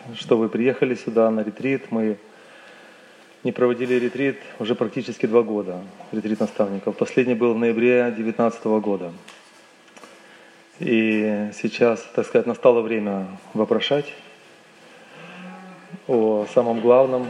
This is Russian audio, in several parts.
что вы приехали сюда на ретрит. Мы не проводили ретрит уже практически 2 года, ретрит наставников. Последний был в ноябре 2019 года. И сейчас, так сказать, настало время вопрошать о самом главном.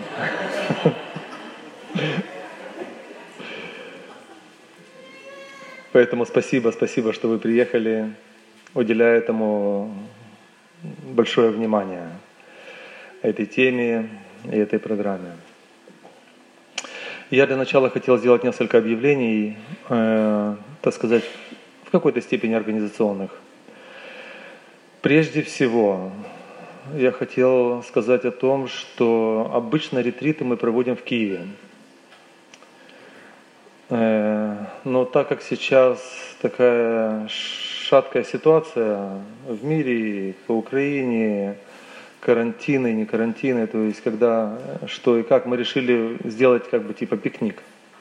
Поэтому спасибо, что вы приехали, уделяя этому большое внимание, этой теме и этой программе. Я для начала хотел сделать несколько объявлений, так сказать, в какой-то степени организационных. Прежде всего, я хотел сказать о том, что обычно ретриты мы проводим в Киеве. Но так как сейчас такая шаткая ситуация в мире, по Украине, карантины, не карантины, то есть когда, что и как, мы решили сделать как бы типа пикник.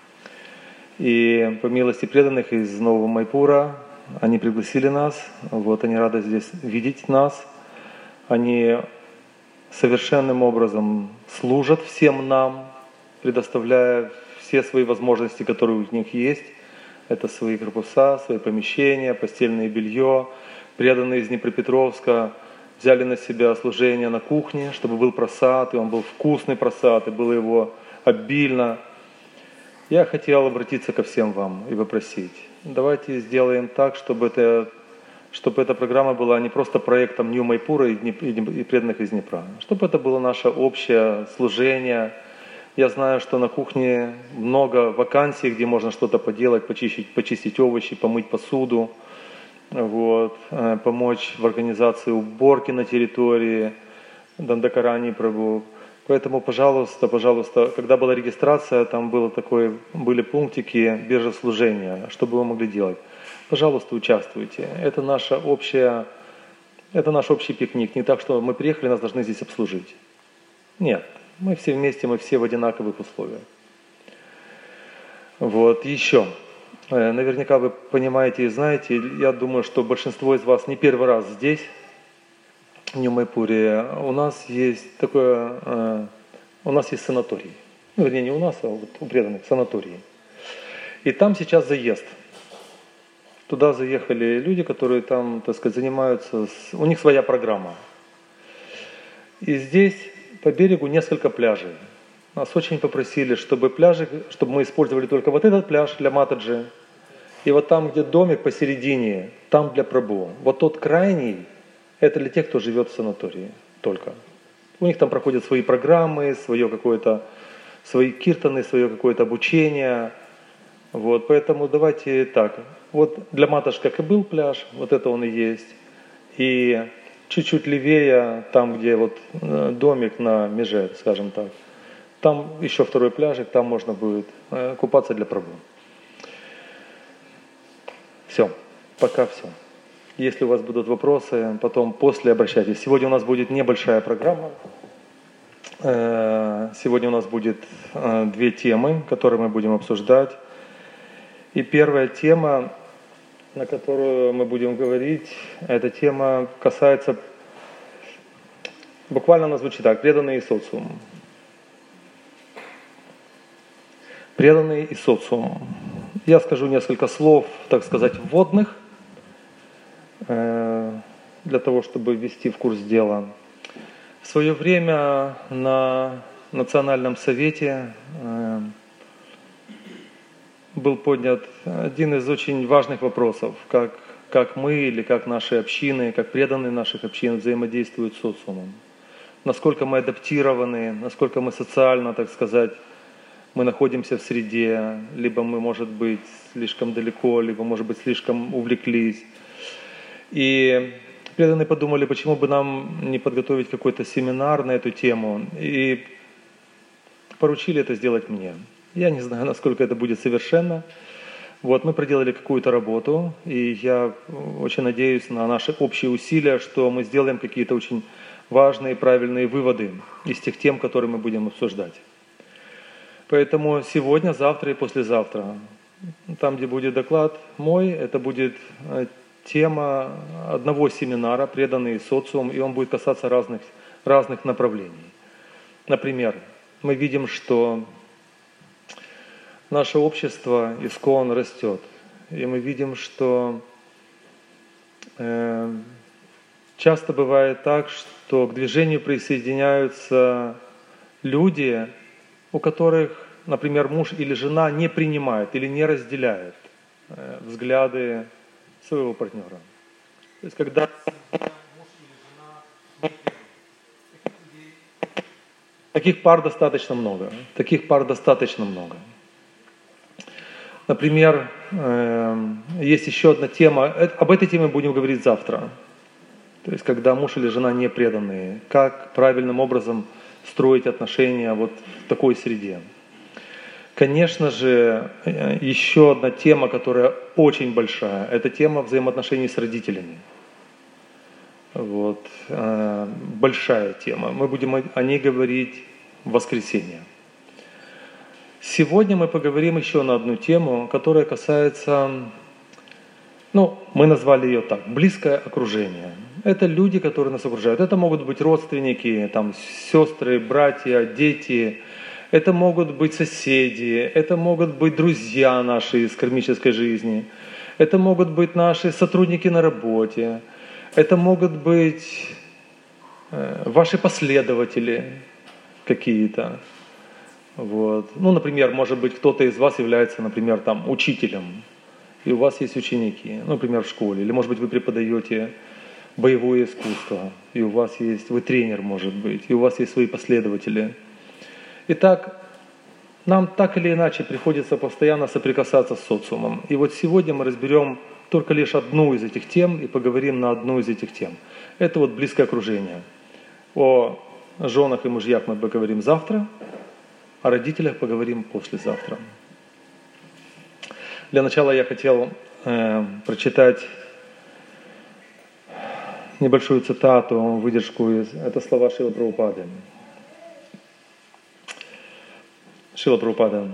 И по милости преданных из Нового Майпура они пригласили нас, вот они рады здесь видеть нас. Они совершенным образом служат всем нам, предоставляя все свои возможности, которые у них есть. Это свои корпуса, свои помещения, постельное белье. Преданные из Днепропетровска взяли на себя служение на кухне, чтобы был просад, и он был вкусный просад, и было его обильно. Я хотел обратиться ко всем вам и попросить, давайте сделаем так, чтобы эта программа была не просто проектом Нью Майпура и преданных из Днепра, чтобы это было наше общее служение. Я знаю, что на кухне много вакансий, где можно что-то поделать, почистить овощи, помыть посуду, вот, помочь в организации уборки на территории Дандакарани Прабху. Поэтому, пожалуйста, когда была регистрация, там были пунктики биржеслужения, что бы вы могли делать. Пожалуйста, участвуйте. Это наш общий пикник. Не так, что мы приехали, нас должны здесь обслужить. Нет. Мы все вместе, мы все в одинаковых условиях. Вот, еще. Наверняка вы понимаете и знаете, я думаю, что большинство из вас не первый раз здесь, в Нью-Майпуре. У нас есть санаторий. Ну, вернее, не у нас, а вот у преданных санаторий. И там сейчас заезд. Туда заехали люди, которые там, так сказать, занимаются, у них своя программа. И здесь по берегу несколько пляжей. Нас очень попросили, чтобы мы использовали только вот этот пляж для Матаджи. И вот там, где домик посередине, там для Прабху. Вот тот крайний, это для тех, кто живет в санатории только. У них там проходят свои программы, свои киртаны, свое какое-то обучение. Вот, поэтому давайте так. Вот для Матаджи, как и был пляж, вот это он и есть. И чуть-чуть левее, там, где вот домик на меже, скажем так, там еще второй пляжик, там можно будет купаться для Прабху. Все, пока все. Если у вас будут вопросы, потом после обращайтесь. Сегодня у нас будет небольшая программа. Сегодня у нас будет 2 темы, которые мы будем обсуждать. И первая тема, на которую мы будем говорить, эта тема касается, буквально она звучит так: преданные и социум. Преданные и социум. Я скажу несколько слов, так сказать, вводных, для того, чтобы ввести в курс дела. В свое время на Национальном совете был поднят один из очень важных вопросов, как мы или как наши общины, как преданные наших общин взаимодействуют с социумом. Насколько мы адаптированы, насколько мы социально, так сказать, мы находимся в среде, либо мы, может быть, слишком далеко, либо, может быть, слишком увлеклись. И преданные подумали, почему бы нам не подготовить какой-то семинар на эту тему, и поручили это сделать мне. Я не знаю, насколько это будет совершенно. Вот, мы проделали какую-то работу, и я очень надеюсь на наши общие усилия, что мы сделаем какие-то очень важные, правильные выводы из тех тем, которые мы будем обсуждать. Поэтому сегодня, завтра и послезавтра, там, где будет доклад мой, это будет тема одного семинара «Преданный социум», и он будет касаться разных разных направлений. Например, мы видим, что наше общество искон растет. И мы видим, что часто бывает так, что к движению присоединяются люди, у которых, например, муж или жена не принимают или не разделяют взгляды своего партнера. То есть, когда муж или жена таких пар достаточно много. Таких пар достаточно много. Например, есть еще одна тема, об этой теме будем говорить завтра. То есть, когда муж или жена не преданные, как правильным образом строить отношения вот в такой среде. Конечно же, еще одна тема, которая очень большая, это тема взаимоотношений с родителями. Вот, большая тема. Мы будем о ней говорить в воскресенье. Сегодня мы поговорим еще на одну тему, которая касается, мы назвали ее так, близкое окружение. Это люди, которые нас окружают. Это могут быть родственники, сестры, братья, дети. Это могут быть соседи, это могут быть друзья наши из кармической жизни. Это могут быть наши сотрудники на работе. Это могут быть ваши последователи какие-то. Вот. Например, может быть, кто-то из вас является, например, учителем, и у вас есть ученики, например, в школе. Или, может быть, вы преподаете боевое искусство, и у вас есть, вы тренер, может быть, и у вас есть свои последователи. Итак, нам так или иначе приходится постоянно соприкасаться с социумом. И вот сегодня мы разберем только лишь одну из этих тем и поговорим на одну из этих тем. Это вот близкое окружение. О женах и мужьях мы поговорим завтра, о родителях поговорим послезавтра. Для начала я хотел прочитать небольшую цитату, выдержку это слова Шрилы Прабхупады. Шрила Прабхупада.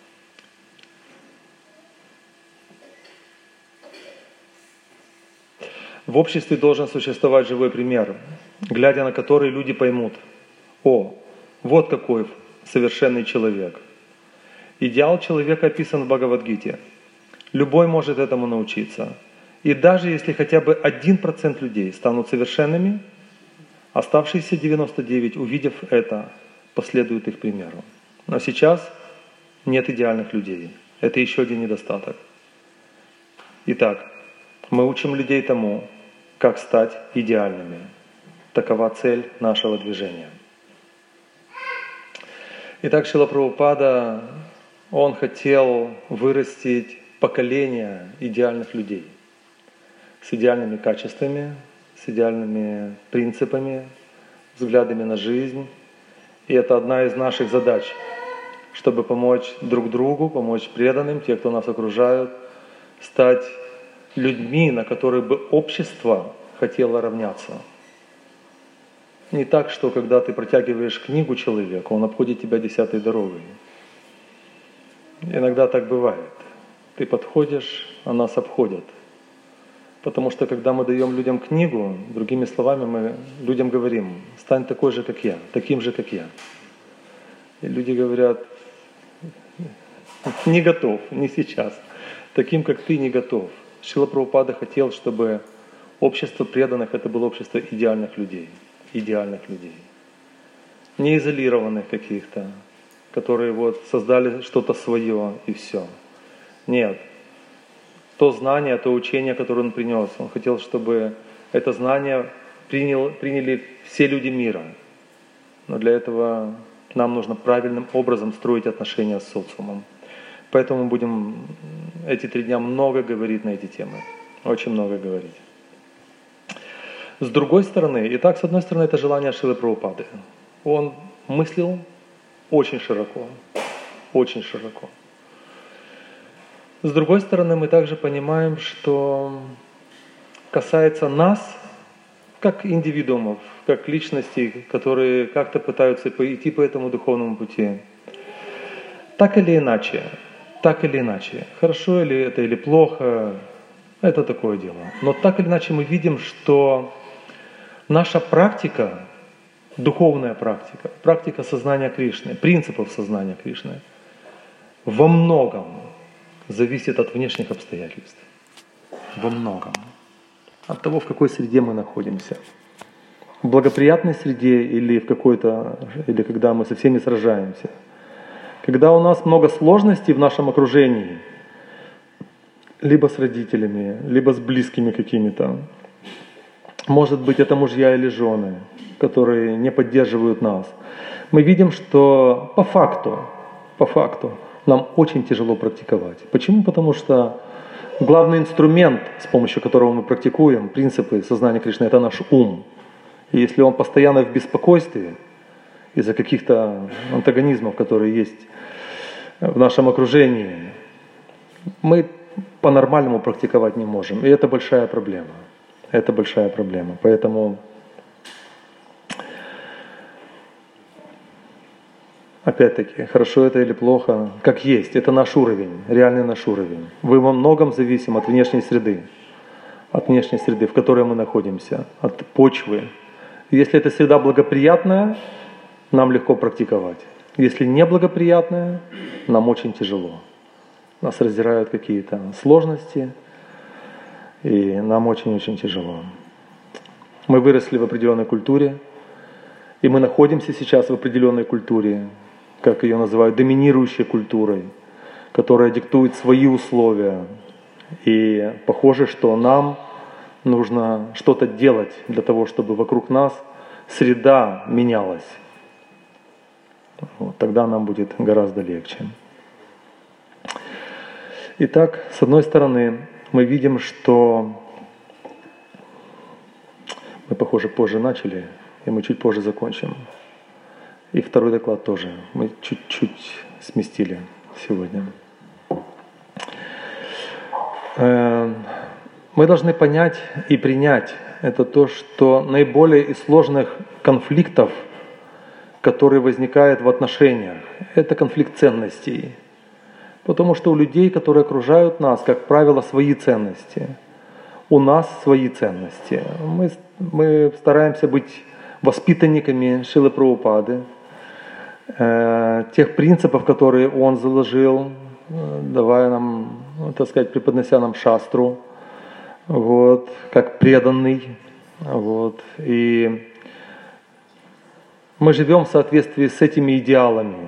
В обществе должен существовать живой пример, глядя на который люди поймут: вот какой совершенный человек. Идеал человека описан в Бхагавад-гите. Любой может этому научиться. И даже если хотя бы 1% людей станут совершенными, оставшиеся 99, увидев это, последуют их примеру. Но сейчас нет идеальных людей. Это еще один недостаток. Итак, мы учим людей тому, как стать идеальными. Такова цель нашего движения. Итак, Шрила Прабхупада, он хотел вырастить поколение идеальных людей. С идеальными качествами, с идеальными принципами, взглядами на жизнь. И это одна из наших задач, чтобы помочь друг другу, помочь преданным, те, кто нас окружают, стать людьми, на которых бы общество хотело равняться. Не так, что когда ты протягиваешь книгу человеку, он обходит тебя 10-й дорогой. Иногда так бывает. Ты подходишь, а нас обходят. Потому что когда мы даем людям книгу, другими словами, мы людям говорим: стань такой же, как я, таким же, как я. И люди говорят: не готов, не сейчас. Таким, как ты, не готов. Шрила Прабхупада хотел, чтобы общество преданных это было общество идеальных людей. Идеальных людей. Не изолированных каких-то, которые создали что-то свое и все. Нет. То знание, то учение, которое он принес, он хотел, чтобы это знание приняли все люди мира. Но для этого нам нужно правильным образом строить отношения с социумом. Поэтому мы будем эти 3 дня много говорить на эти темы. Очень много говорить. С другой стороны, итак, с одной стороны, это желание Шрилы Прабхупады. Он мыслил очень широко. Очень широко. С другой стороны, мы также понимаем, что касается нас, как индивидуумов, как личностей, которые как-то пытаются идти по этому духовному пути, так или иначе, хорошо ли это или плохо, это такое дело. Но так или иначе мы видим, что наша практика духовная практика, практика сознания Кришны, принципов сознания Кришны во многом зависит от внешних обстоятельств. Во многом. От того, в какой среде мы находимся. В благоприятной среде или или когда мы со всеми сражаемся. Когда у нас много сложностей в нашем окружении, либо с родителями, либо с близкими какими-то. Может быть, это мужья или жены, которые не поддерживают нас. Мы видим, что по факту нам очень тяжело практиковать. Почему? Потому что главный инструмент, с помощью которого мы практикуем принципы сознания Кришны, это наш ум. И если он постоянно в беспокойстве из-за каких-то антагонизмов, которые есть в нашем окружении, мы по-нормальному практиковать не можем. И это большая проблема. Это большая проблема. Поэтому, опять-таки, хорошо это или плохо, как есть, это наш уровень, реальный наш уровень. Мы во многом зависим от внешней среды, в которой мы находимся, от почвы. Если эта среда благоприятная, нам легко практиковать. Если неблагоприятная, нам очень тяжело. Нас раздирают какие-то сложности, и нам очень-очень тяжело. Мы выросли в определенной культуре, и мы находимся сейчас в определенной культуре, как ее называют, доминирующей культурой, которая диктует свои условия. И похоже, что нам нужно что-то делать для того, чтобы вокруг нас среда менялась. Вот, тогда нам будет гораздо легче. Итак, с одной стороны, мы видим, что мы, похоже, позже начали, и мы чуть позже закончим. И второй доклад тоже мы чуть-чуть сместили сегодня. Мы должны понять и принять это то, что наиболее из сложных конфликтов, которые возникают в отношениях, это конфликт ценностей. Потому что у людей, которые окружают нас, как правило, свои ценности. У нас свои ценности. Мы стараемся быть воспитанниками Шрилы Прабхупады, тех принципов, которые он заложил, давая нам, так сказать, преподнося нам шастру, вот, как преданный. Вот, и мы живем в соответствии с этими идеалами.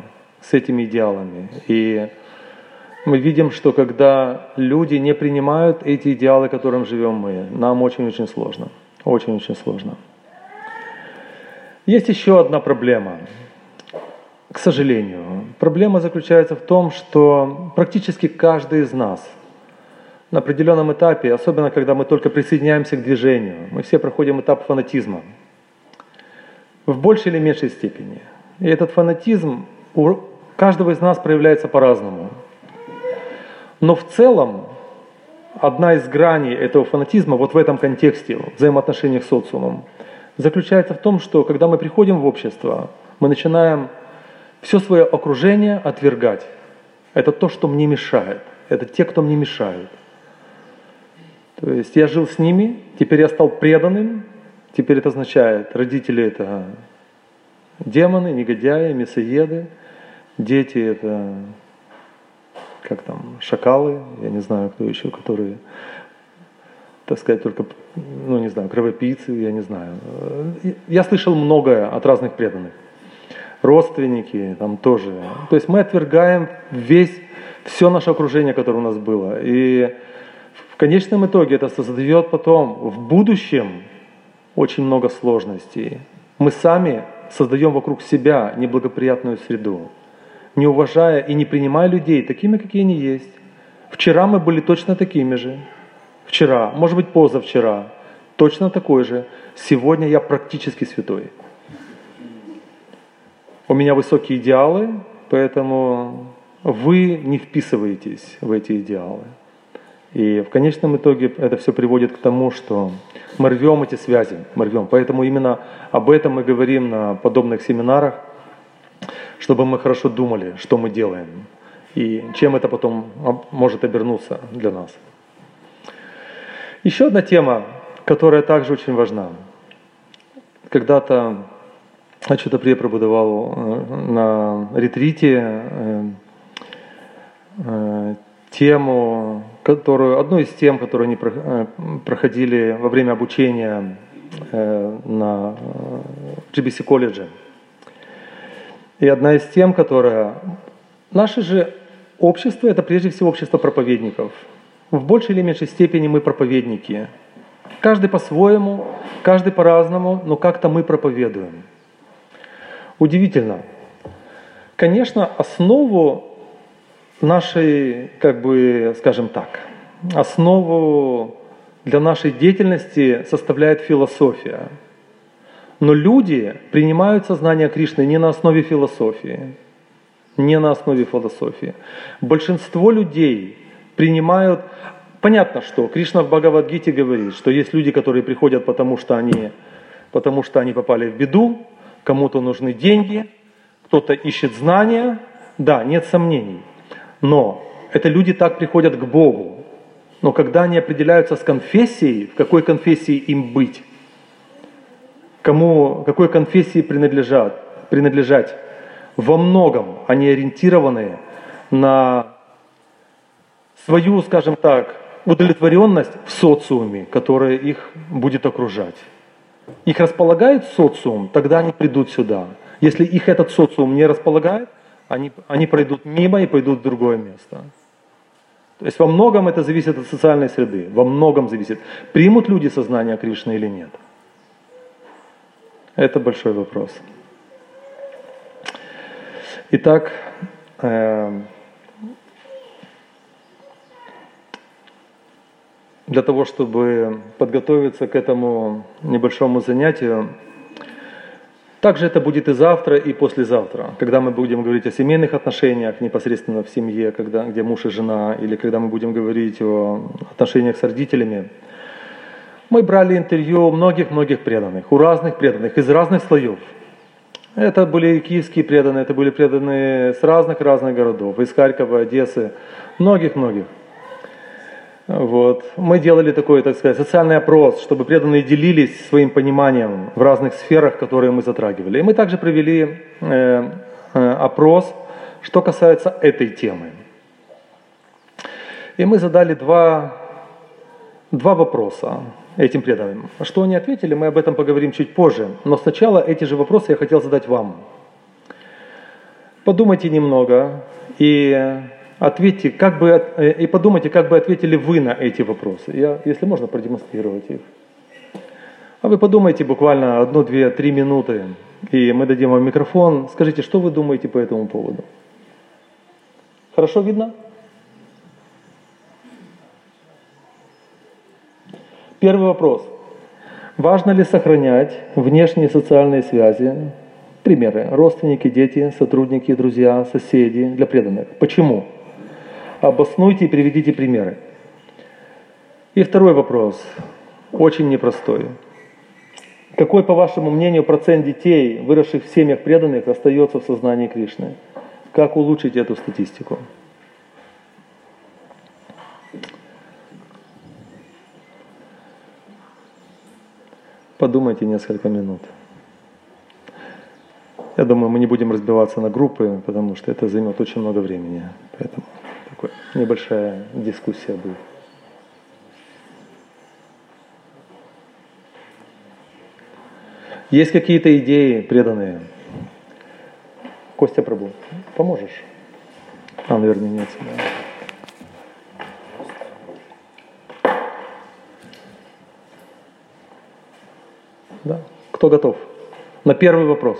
И мы видим, что когда люди не принимают эти идеалы, которым живем мы, нам очень-очень сложно. Очень-очень сложно. Есть еще одна проблема. К сожалению. Проблема заключается в том, что практически каждый из нас на определенном этапе, особенно когда мы только присоединяемся к движению, мы все проходим этап фанатизма. В большей или меньшей степени. И этот фанатизм у каждого из нас проявляется по-разному. Но в целом, одна из граней этого фанатизма, вот в этом контексте, в взаимоотношениях с социумом, заключается в том, что когда мы приходим в общество, мы начинаем все свое окружение отвергать. Это то, что мне мешает. Это те, кто мне мешают. То есть я жил с ними, теперь я стал преданным, теперь это означает, родители это демоны, негодяи, мясоеды, дети это шакалы, я не знаю, кто еще, которые, так сказать, только, кровопийцы, я не знаю. Я слышал многое от разных преданных. Родственники там тоже. То есть мы отвергаем все наше окружение, которое у нас было. И в конечном итоге это создает потом в будущем очень много сложностей. Мы сами создаем вокруг себя неблагоприятную среду, не уважая и не принимая людей такими, какие они есть. Вчера мы были точно такими же. Вчера, может быть, позавчера, точно такой же. Сегодня я практически святой. У меня высокие идеалы, поэтому вы не вписываетесь в эти идеалы. И в конечном итоге это все приводит к тому, что мы рвем эти связи, Поэтому именно об этом мы говорим на подобных семинарах, чтобы мы хорошо думали, что мы делаем, и чем это потом может обернуться для нас. Еще одна тема, которая также очень важна. Когда-то Ачутаприя преподавал на ретрите тему, одну из тем, которую они проходили во время обучения на GBC колледже. И одна из тем, которая... Наше же общество – это прежде всего общество проповедников. В большей или меньшей степени мы проповедники. Каждый по-своему, каждый по-разному, но как-то мы проповедуем. Удивительно. Конечно, основу нашей, скажем так, основу для нашей деятельности составляет философия. Но люди принимают сознание Кришны не на основе философии. Не на основе философии. Большинство людей принимают... Понятно, что Кришна в Бхагавад-гите говорит, что есть люди, которые приходят, потому что они попали в беду, кому-то нужны деньги, кто-то ищет знания. Да, нет сомнений. Но это люди так приходят к Богу. Но когда они определяются с конфессией, в какой конфессии им быть, какой конфессии принадлежать, во многом они ориентированы на свою, скажем так, удовлетворенность в социуме, который их будет окружать. Их располагает социум, тогда они придут сюда. Если их этот социум не располагает, они пройдут мимо и пойдут в другое место. То есть во многом это зависит от социальной среды. Во многом зависит. Примут люди сознание Кришны или нет? Это большой вопрос. Итак, для того, чтобы подготовиться к этому небольшому занятию, также это будет и завтра, и послезавтра, когда мы будем говорить о семейных отношениях непосредственно в семье, где муж и жена, или когда мы будем говорить о отношениях с родителями. Мы брали интервью у многих-многих преданных, у разных преданных, из разных слоев. Это были киевские преданные, это были преданные с разных городов, из Харькова, Одессы, многих-многих. Вот. Мы делали такой, так сказать, социальный опрос, чтобы преданные делились своим пониманием в разных сферах, которые мы затрагивали. И мы также провели опрос, что касается этой темы. И мы задали два вопроса этим преданным. Что они ответили, мы об этом поговорим чуть позже. Но сначала эти же вопросы я хотел задать вам. Подумайте немного и ответьте, и подумайте, как бы ответили вы на эти вопросы. Я, если можно, продемонстрировать их. А вы подумайте буквально 1, 2, 3 минуты, и мы дадим вам микрофон. Скажите, что вы думаете по этому поводу? Хорошо видно? Первый вопрос. Важно ли сохранять внешние социальные связи? Примеры. Родственники, дети, сотрудники, друзья, соседи для преданных. Почему? Обоснуйте и приведите примеры. И второй вопрос. Очень непростой. Какой, по вашему мнению, процент детей, выросших в семьях преданных, остается в сознании Кришны? Как улучшить эту статистику? Подумайте несколько минут. Я думаю, мы не будем разбиваться на группы, потому что это займет очень много времени. Поэтому такая небольшая дискуссия будет. Есть какие-то идеи преданные? Костя Прабу, поможешь? Наверное, нет. Да. Кто готов? На первый вопрос.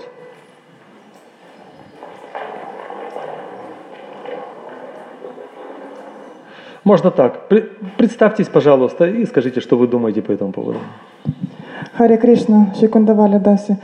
Можно так. Представьтесь, пожалуйста, и скажите, что вы думаете по этому поводу. Харе Кришна, Шикундавали Даси.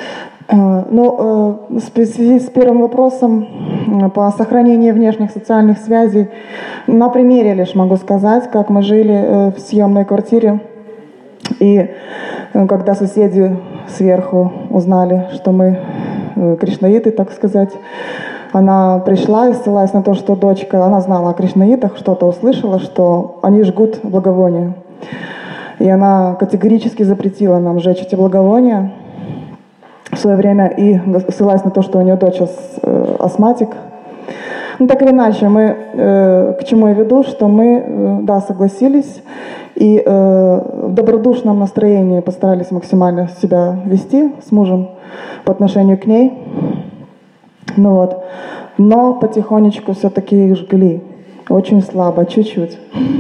В связи с первым вопросом по сохранению внешних социальных связей, на примере лишь могу сказать, как мы жили в съемной квартире, и когда соседи сверху узнали, что мы кришнаиты, так сказать, она пришла и ссылаясь на то, что дочка, она знала о кришнаитах, что-то услышала, что они жгут благовония. И она категорически запретила нам жечь эти благовония. в свое время, и ссылаясь на то, что у нее дочь астматик. Ну, так или иначе, мы, к чему я веду, что мы, да, согласились и в добродушном настроении постарались максимально себя вести с мужем по отношению к ней. Ну вот. Но потихонечку все-таки их жгли. Очень слабо, чуть-чуть.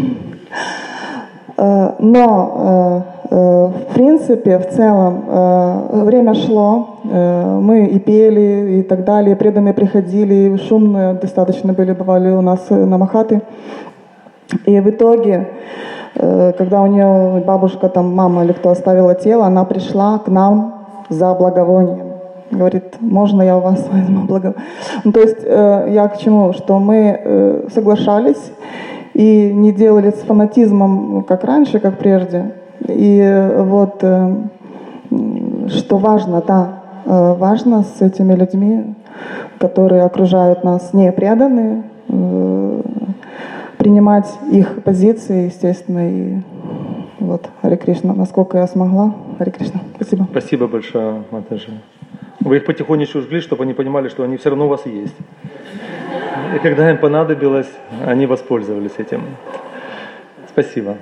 Но, в принципе, в целом, время шло, мы и пели, и так далее, преданные приходили, шумные достаточно бывали у нас намахаты. И в итоге, когда у нее бабушка, там, мама или кто оставила тело, она пришла к нам за благовонием. Говорит, можно я у вас возьму благовоние? Ну, то есть я к чему? Что мы соглашались и не делали с фанатизмом, как раньше, как прежде. И вот что важно, да, важно с этими людьми, которые окружают нас, не преданные, принимать их позиции, естественно, и вот, Харе Кришна, насколько я смогла. Харе Кришна, спасибо. Спасибо большое, Матаджи. Вы их потихонечку жгли, чтобы они понимали, что они все равно у вас есть. И когда им понадобилось, они воспользовались этим. Спасибо.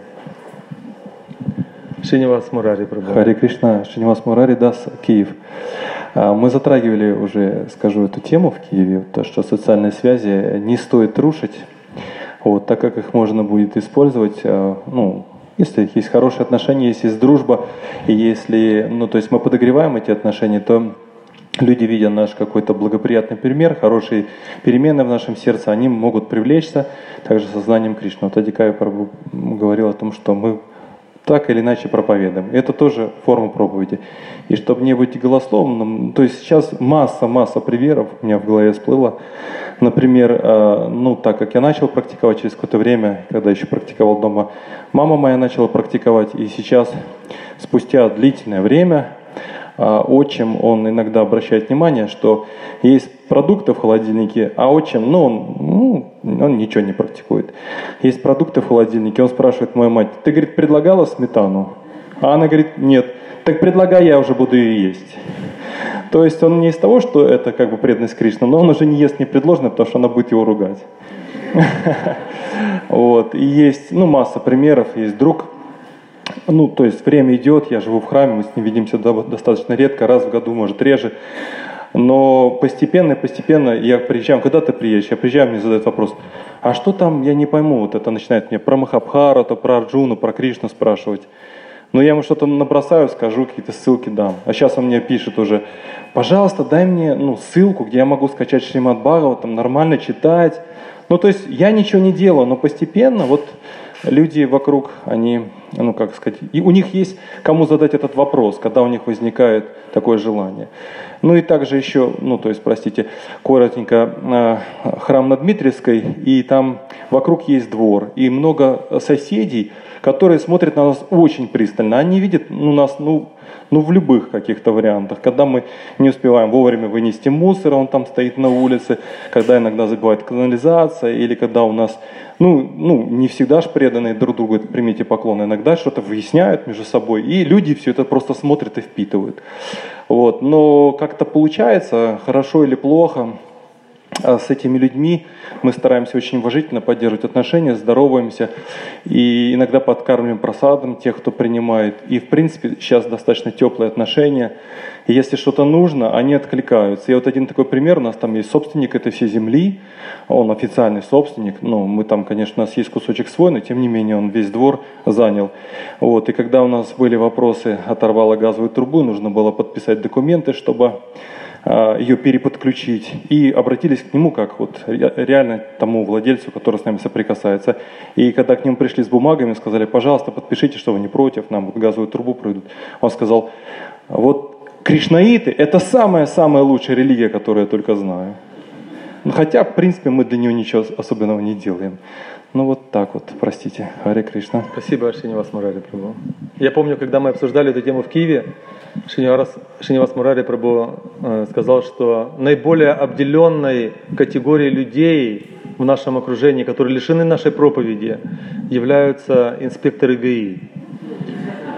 Шинивас Мурари Прабху. Харе Кришна, Шинивас Мурари Дас, Киев. Мы затрагивали уже, скажу, эту тему в Киеве, то, что социальные связи не стоит рушить, вот, так как их можно будет использовать, ну, если есть хорошие отношения, если есть дружба, и если, ну, то есть мы подогреваем эти отношения, то люди, видя наш какой-то благоприятный пример, хорошие перемены в нашем сердце, они могут привлечься также сознанием Кришны. Вот Адикая Прабху говорил о том, что мы так или иначе проповедуем. Это тоже форма проповеди. И чтобы не быть голословным, то есть сейчас масса примеров у меня в голове всплыло. Например, ну так как я начал практиковать через какое-то время, когда еще практиковал дома, мама моя начала практиковать, и сейчас, спустя длительное время, отчим, он иногда обращает внимание, что есть продукты в холодильнике, а отчим, он ничего не практикует. Есть продукты в холодильнике, он спрашивает мою мать, ты, говорит, предлагала сметану? А она говорит, нет. Так предлагай, я уже буду ее есть. То есть он не из того, что это как бы преданность Кришне, но он уже не ест непредложенное, потому что она будет его ругать. Вот. И есть, масса примеров, есть друг. То есть время идет, я живу в храме, мы с ним видимся достаточно редко, раз в году, может реже. Но постепенно я приезжаю, когда ты приедешь, я приезжаю, мне задают вопрос, а что там, я не пойму, вот это начинает мне про Махабхарату, про Арджуну, про Кришну спрашивать. Но я ему что-то набросаю, скажу, какие-то ссылки дам. А сейчас он мне пишет уже, пожалуйста, дай мне ссылку, где я могу скачать Шримад Бхагаватам, нормально читать. То есть я ничего не делаю, но постепенно вот люди вокруг, они, и у них есть кому задать этот вопрос, когда у них возникает такое желание. И также еще, коротенько, храм на Дмитриевской, и там вокруг есть двор, и много соседей, которые смотрят на нас очень пристально. Они видят нас, в любых каких-то вариантах. Когда мы не успеваем вовремя вынести мусор, он там стоит на улице, когда иногда забывает канализация, или когда у нас, не всегда же преданные друг другу примите поклон, иногда что-то выясняют между собой, и люди все это просто смотрят и впитывают. Вот. Но как-то получается, хорошо или плохо, с этими людьми мы стараемся очень уважительно поддерживать отношения, здороваемся и иногда подкармливаем просадом тех, кто принимает. И в принципе сейчас достаточно теплые отношения. И если что-то нужно, они откликаются. И вот один такой пример, у нас там есть собственник этой всей земли, он официальный собственник, мы там, конечно, у нас есть кусочек свой, но тем не менее он весь двор занял. Вот. И когда у нас были вопросы, оторвала газовую трубу, нужно было подписать документы, чтобы ее переподключить, и обратились к нему как реально тому владельцу, который с нами соприкасается. И когда к нему пришли с бумагами, сказали, пожалуйста, подпишите, что вы не против, нам газовую трубу пройдут. Он сказал, кришнаиты – это самая-самая лучшая религия, которую я только знаю. Хотя, в принципе, мы для нее ничего особенного не делаем. Простите. Харе Кришна. Спасибо, Шинивас Мурари Прабху. Я помню, когда мы обсуждали эту тему в Киеве, Шинивас Мурари Прабху сказал, что наиболее обделенной категорией людей в нашем окружении, которые лишены нашей проповеди, являются инспекторы ГАИ.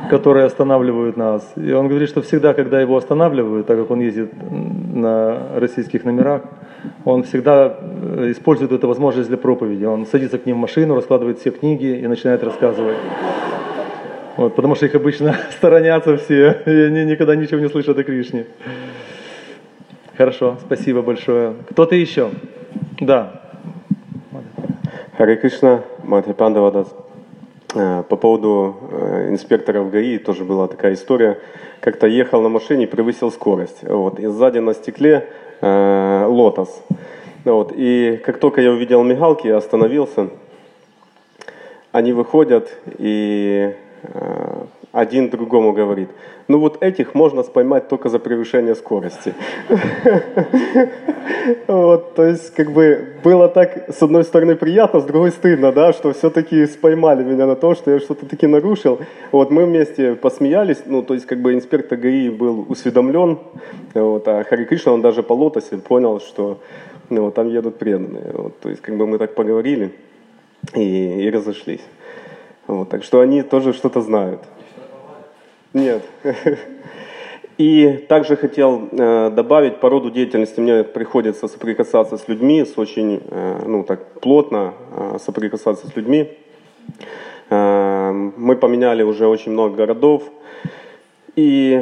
которые останавливают нас. И он говорит, что всегда, когда его останавливают, так как он ездит на российских номерах, он всегда использует эту возможность для проповеди. Он садится к ним в машину, раскладывает все книги и начинает рассказывать. Вот, потому что их обычно сторонятся все, и они никогда ничего не слышат о Кришне. Хорошо, спасибо большое. Кто-то еще? Да. Харе Кришна, Мадхи Пандавадас. По поводу инспекторов ГАИ тоже была такая история. Как-то ехал на машине, превысил скорость. Вот, и сзади на стекле лотос. Вот, и как только я увидел мигалки, я остановился. Они выходят, и один другому говорит: ну вот этих можно споймать только за превышение скорости. Вот, то есть, как бы, было так, с одной стороны, приятно, с другой стыдно, да, что все-таки споймали меня на то, что я что-то таки нарушил. Вот, мы вместе посмеялись, ну, то есть, как бы, инспектор ГАИ был осведомлен, вот, а Харе Кришна, он даже по лотосе понял, что, ну, там едут преданные. Вот, то есть, как бы, мы так поговорили и разошлись. Вот, так что они тоже что-то знают. Нет. И также хотел добавить, по роду деятельности мне приходится соприкасаться с людьми, с очень, ну так, плотно соприкасаться с людьми. Мы поменяли уже очень много городов. И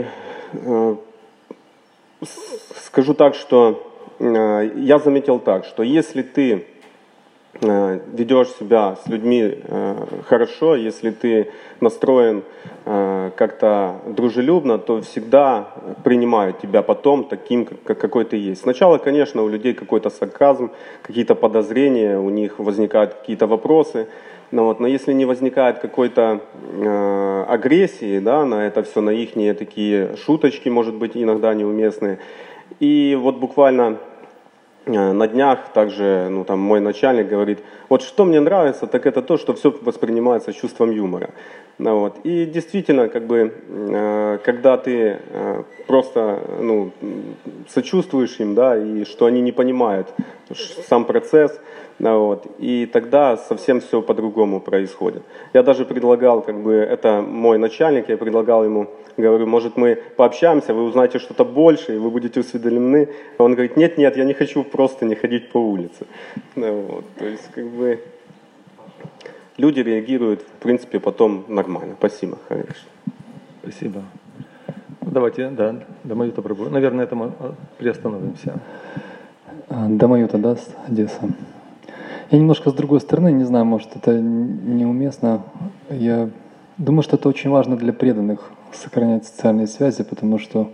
скажу так, что я заметил так, что если ты ведешь себя с людьми хорошо, если ты настроен как-то дружелюбно, то всегда принимают тебя потом таким, какой ты есть. Сначала, конечно, у людей какой-то сарказм, какие-то подозрения, у них возникают какие-то вопросы, но если не возникает какой-то агрессии, да, на это все, на ихние такие шуточки, может быть, иногда неуместные. И вот буквально на днях также, ну, там, мой начальник говорит: вот что мне нравится, так это то, что все воспринимается с чувством юмора. Ну, вот. И действительно, как бы, когда ты просто, ну, сочувствуешь им, да, и что они не понимают сам процесс, вот, и тогда совсем все по-другому происходит. Я даже предлагал, как бы, это мой начальник, я предлагал ему, говорю: может, мы пообщаемся, вы узнаете что-то больше, и вы будете осведомлены. Он говорит: нет, я не хочу просто не ходить по улице. Вот, то есть, как бы, люди реагируют, в принципе, потом нормально. Спасибо, Харе Кришна. Спасибо. Давайте, да, Дамаюта Прабху. Наверное, это мы приостановимся. Дамаюта даст, Одесса. Я немножко с другой стороны, не знаю, может, это неуместно. Я думаю, что это очень важно для преданных, сохранять социальные связи, потому что,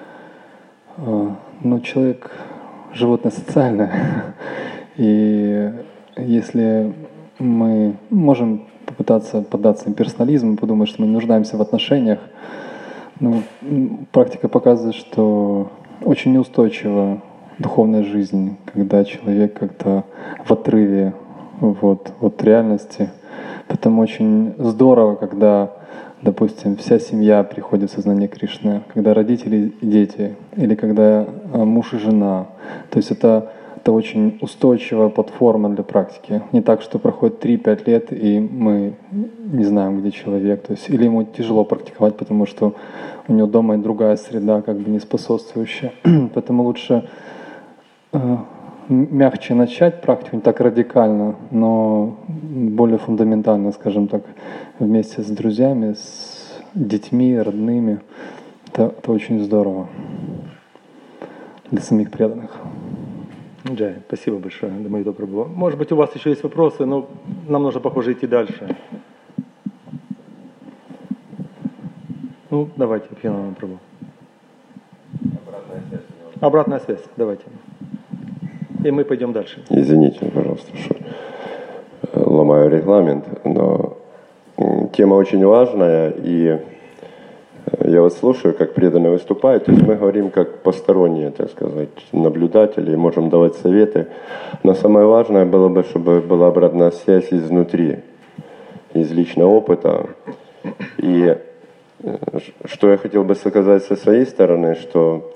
ну, человек – животное социальное. И если мы можем попытаться поддаться имперсонализму, подумать, что мы нуждаемся в отношениях, ну, практика показывает, что очень неустойчива духовная жизнь, когда человек как-то в отрыве от реальности. Поэтому очень здорово, когда, допустим, вся семья приходит в сознание Кришны, когда родители и дети, или когда муж и жена. То есть это очень устойчивая платформа для практики. Не так, что проходит 3-5 лет, и мы не знаем, где человек. То есть, или ему тяжело практиковать, потому что у него дома и другая среда, как бы не способствующая. Поэтому лучше мягче начать практику, не так радикально, но более фундаментально, скажем так, вместе с друзьями, с детьми, родными. Это очень здорово для самих преданных. Джай, спасибо большое, Дамаюта Прабху. Может быть, у вас еще есть вопросы, но нам нужно, похоже, идти дальше. Ну, давайте, Пхинана Прабху. Обратная связь, давайте. И мы пойдем дальше. Извините, пожалуйста, что ломаю регламент, но тема очень важная, и я вот слушаю, как преданные выступают, то есть мы говорим как посторонние, так сказать, наблюдатели, можем давать советы, но самое важное было бы, чтобы была обратная связь изнутри, из личного опыта. И что я хотел бы сказать со своей стороны, что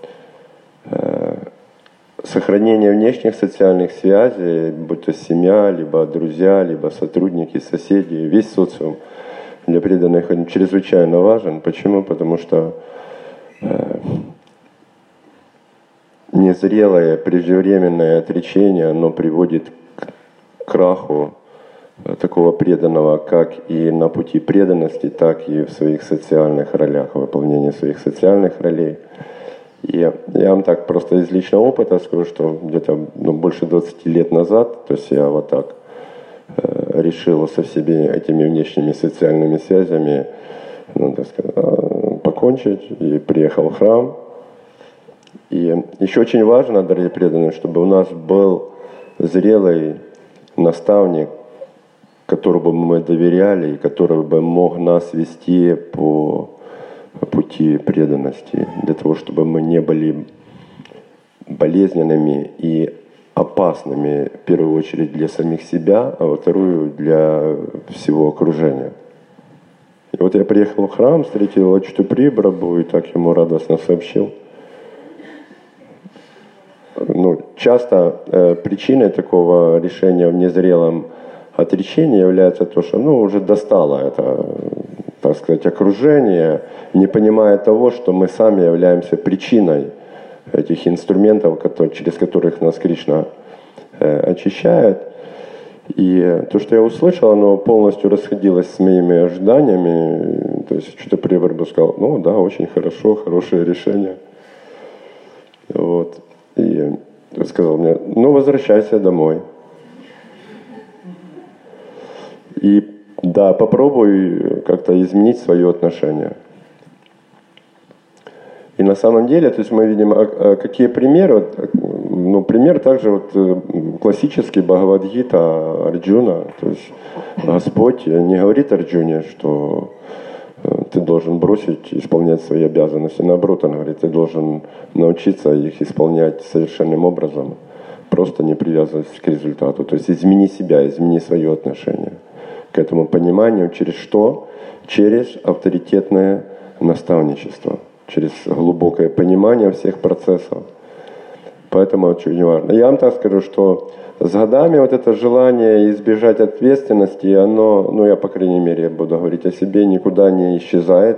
сохранение внешних социальных связей, будь то семья, либо друзья, либо сотрудники, соседи, весь социум, для преданных он чрезвычайно важен. Почему? Потому что незрелое, преждевременное отречение, оно приводит к краху такого преданного, как и на пути преданности, так и в своих социальных ролях, выполнении своих социальных ролей. И я вам так просто из личного опыта скажу, что где-то больше 20 лет назад, то есть я вот так решил со всеми этими внешними социальными связями, так сказать, покончить, и приехал в храм. И еще очень важно, дорогие преданные, чтобы у нас был зрелый наставник, которому мы доверяли и который бы мог нас вести по пути преданности, для того, чтобы мы не были болезненными и опасными, в первую очередь для самих себя, а во вторую для всего окружения. И вот я приехал в храм, встретил Ачутапри Прабху и так ему радостно сообщил. Часто причиной такого решения в незрелом отречении является то, что уже достало это, так сказать, окружение, не понимая того, что мы сами являемся причиной этих инструментов, через которых нас Кришна очищает. И то, что я услышал, оно полностью расходилось с моими ожиданиями. То есть Ачутапри Прабху сказал, да, очень хорошо, хорошее решение. Вот. И сказал мне, возвращайся домой. И да, попробуй как-то изменить свое отношение. И на самом деле, то есть мы видим, какие примеры, пример также классический Бхагавад-гита Арджуна, то есть Господь не говорит Арджуне, что ты должен бросить исполнять свои обязанности, наоборот, Он говорит, ты должен научиться их исполнять совершенным образом, просто не привязываясь к результату, то есть измени себя, измени свое отношение к этому пониманию, через что? Через авторитетное наставничество, через глубокое понимание всех процессов. Поэтому очень важно. Я вам так скажу, что с годами вот это желание избежать ответственности, оно, я по крайней мере буду говорить о себе, никуда не исчезает.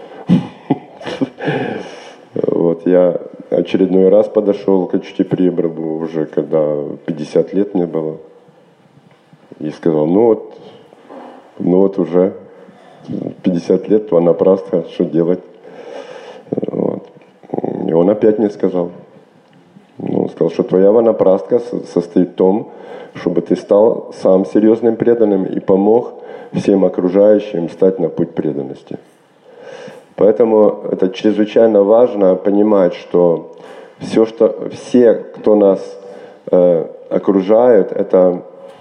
Вот я очередной раз подошел к Ачутапри Прабху уже когда 50 лет мне было. И сказал, вот уже 50 лет, ванапрастха, что делать? Вот. И он опять мне сказал. Он сказал, что твоя ванапрастха состоит в том, чтобы ты стал сам серьезным преданным и помог всем окружающим стать на путь преданности. Поэтому это чрезвычайно важно понимать, что все, кто нас окружают, это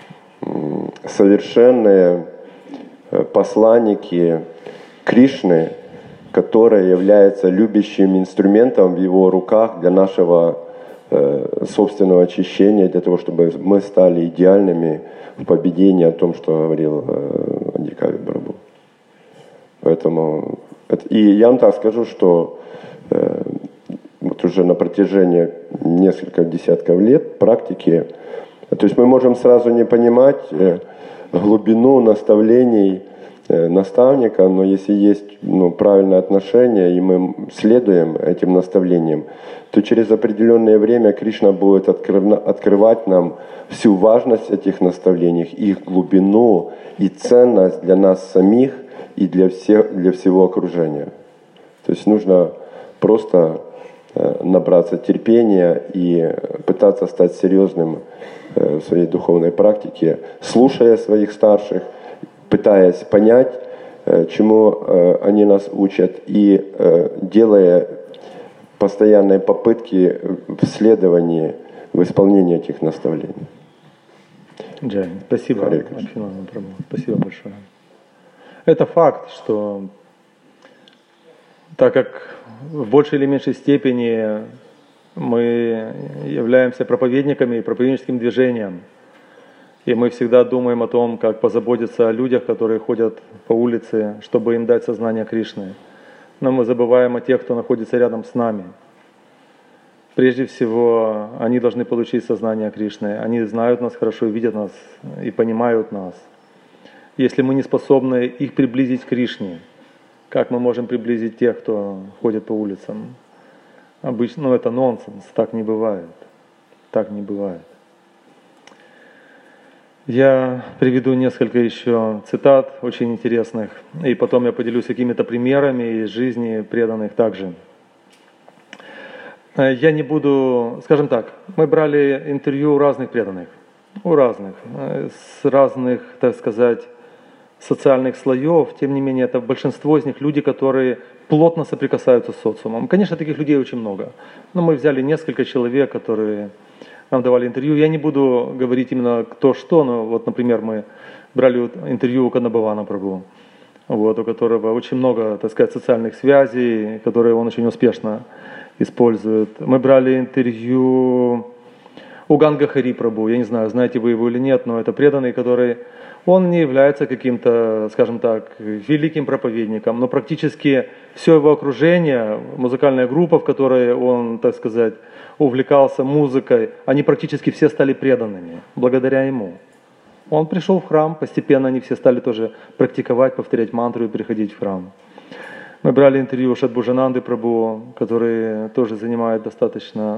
совершенные посланники Кришны, которые являются любящим инструментом в его руках для нашего собственного очищения, для того, чтобы мы стали идеальными в поведении о том, что говорил Адикави Прабху. Поэтому и я вам так скажу, что вот уже на протяжении нескольких десятков лет практики, то есть мы можем сразу не понимать глубину наставлений наставника, но если есть правильное отношение, и мы следуем этим наставлениям, то через определенное время Кришна будет открывать нам всю важность этих наставлений, их глубину и ценность для нас самих и для всего окружения. То есть нужно просто набраться терпения и пытаться стать серьезным в своей духовной практике, слушая своих старших, пытаясь понять, чему они нас учат, и делая постоянные попытки в следовании, в исполнении этих наставлений. Джай, спасибо. Спасибо большое. Это факт, что так как в большей или меньшей степени мы являемся проповедниками и проповедническим движением, и мы всегда думаем о том, как позаботиться о людях, которые ходят по улице, чтобы им дать сознание Кришны. Но мы забываем о тех, кто находится рядом с нами. Прежде всего, они должны получить сознание Кришны. Они знают нас хорошо, видят нас и понимают нас. если мы не способны их приблизить к Кришне, как мы можем приблизить тех, кто ходит по улицам? Обычно, это нонсенс, так не бывает. Так не бывает. Я приведу несколько еще цитат очень интересных, и потом я поделюсь какими-то примерами из жизни преданных также. Я не буду, скажем так, мы брали интервью у разных преданных, с разных, так сказать, социальных слоев, тем не менее, это большинство из них люди, которые плотно соприкасаются с социумом. Конечно, таких людей очень много, но мы взяли несколько человек, которые нам давали интервью. Я не буду говорить именно кто что, но вот, например, мы брали интервью у Канабхавана Прабху, у которого очень много, так сказать, социальных связей, которые он очень успешно использует. Мы брали интервью у Ганга Хари Прабху, я не знаю, знаете вы его или нет, но это преданный, который, он не является каким-то, скажем так, великим проповедником, но практически все его окружение, музыкальная группа, в которой он, так сказать, увлекался музыкой, они практически все стали преданными, благодаря ему. Он пришел в храм, постепенно они все стали тоже практиковать, повторять мантру и приходить в храм. Мы брали интервью у Шадбхуджананды Прабху, который тоже занимает достаточно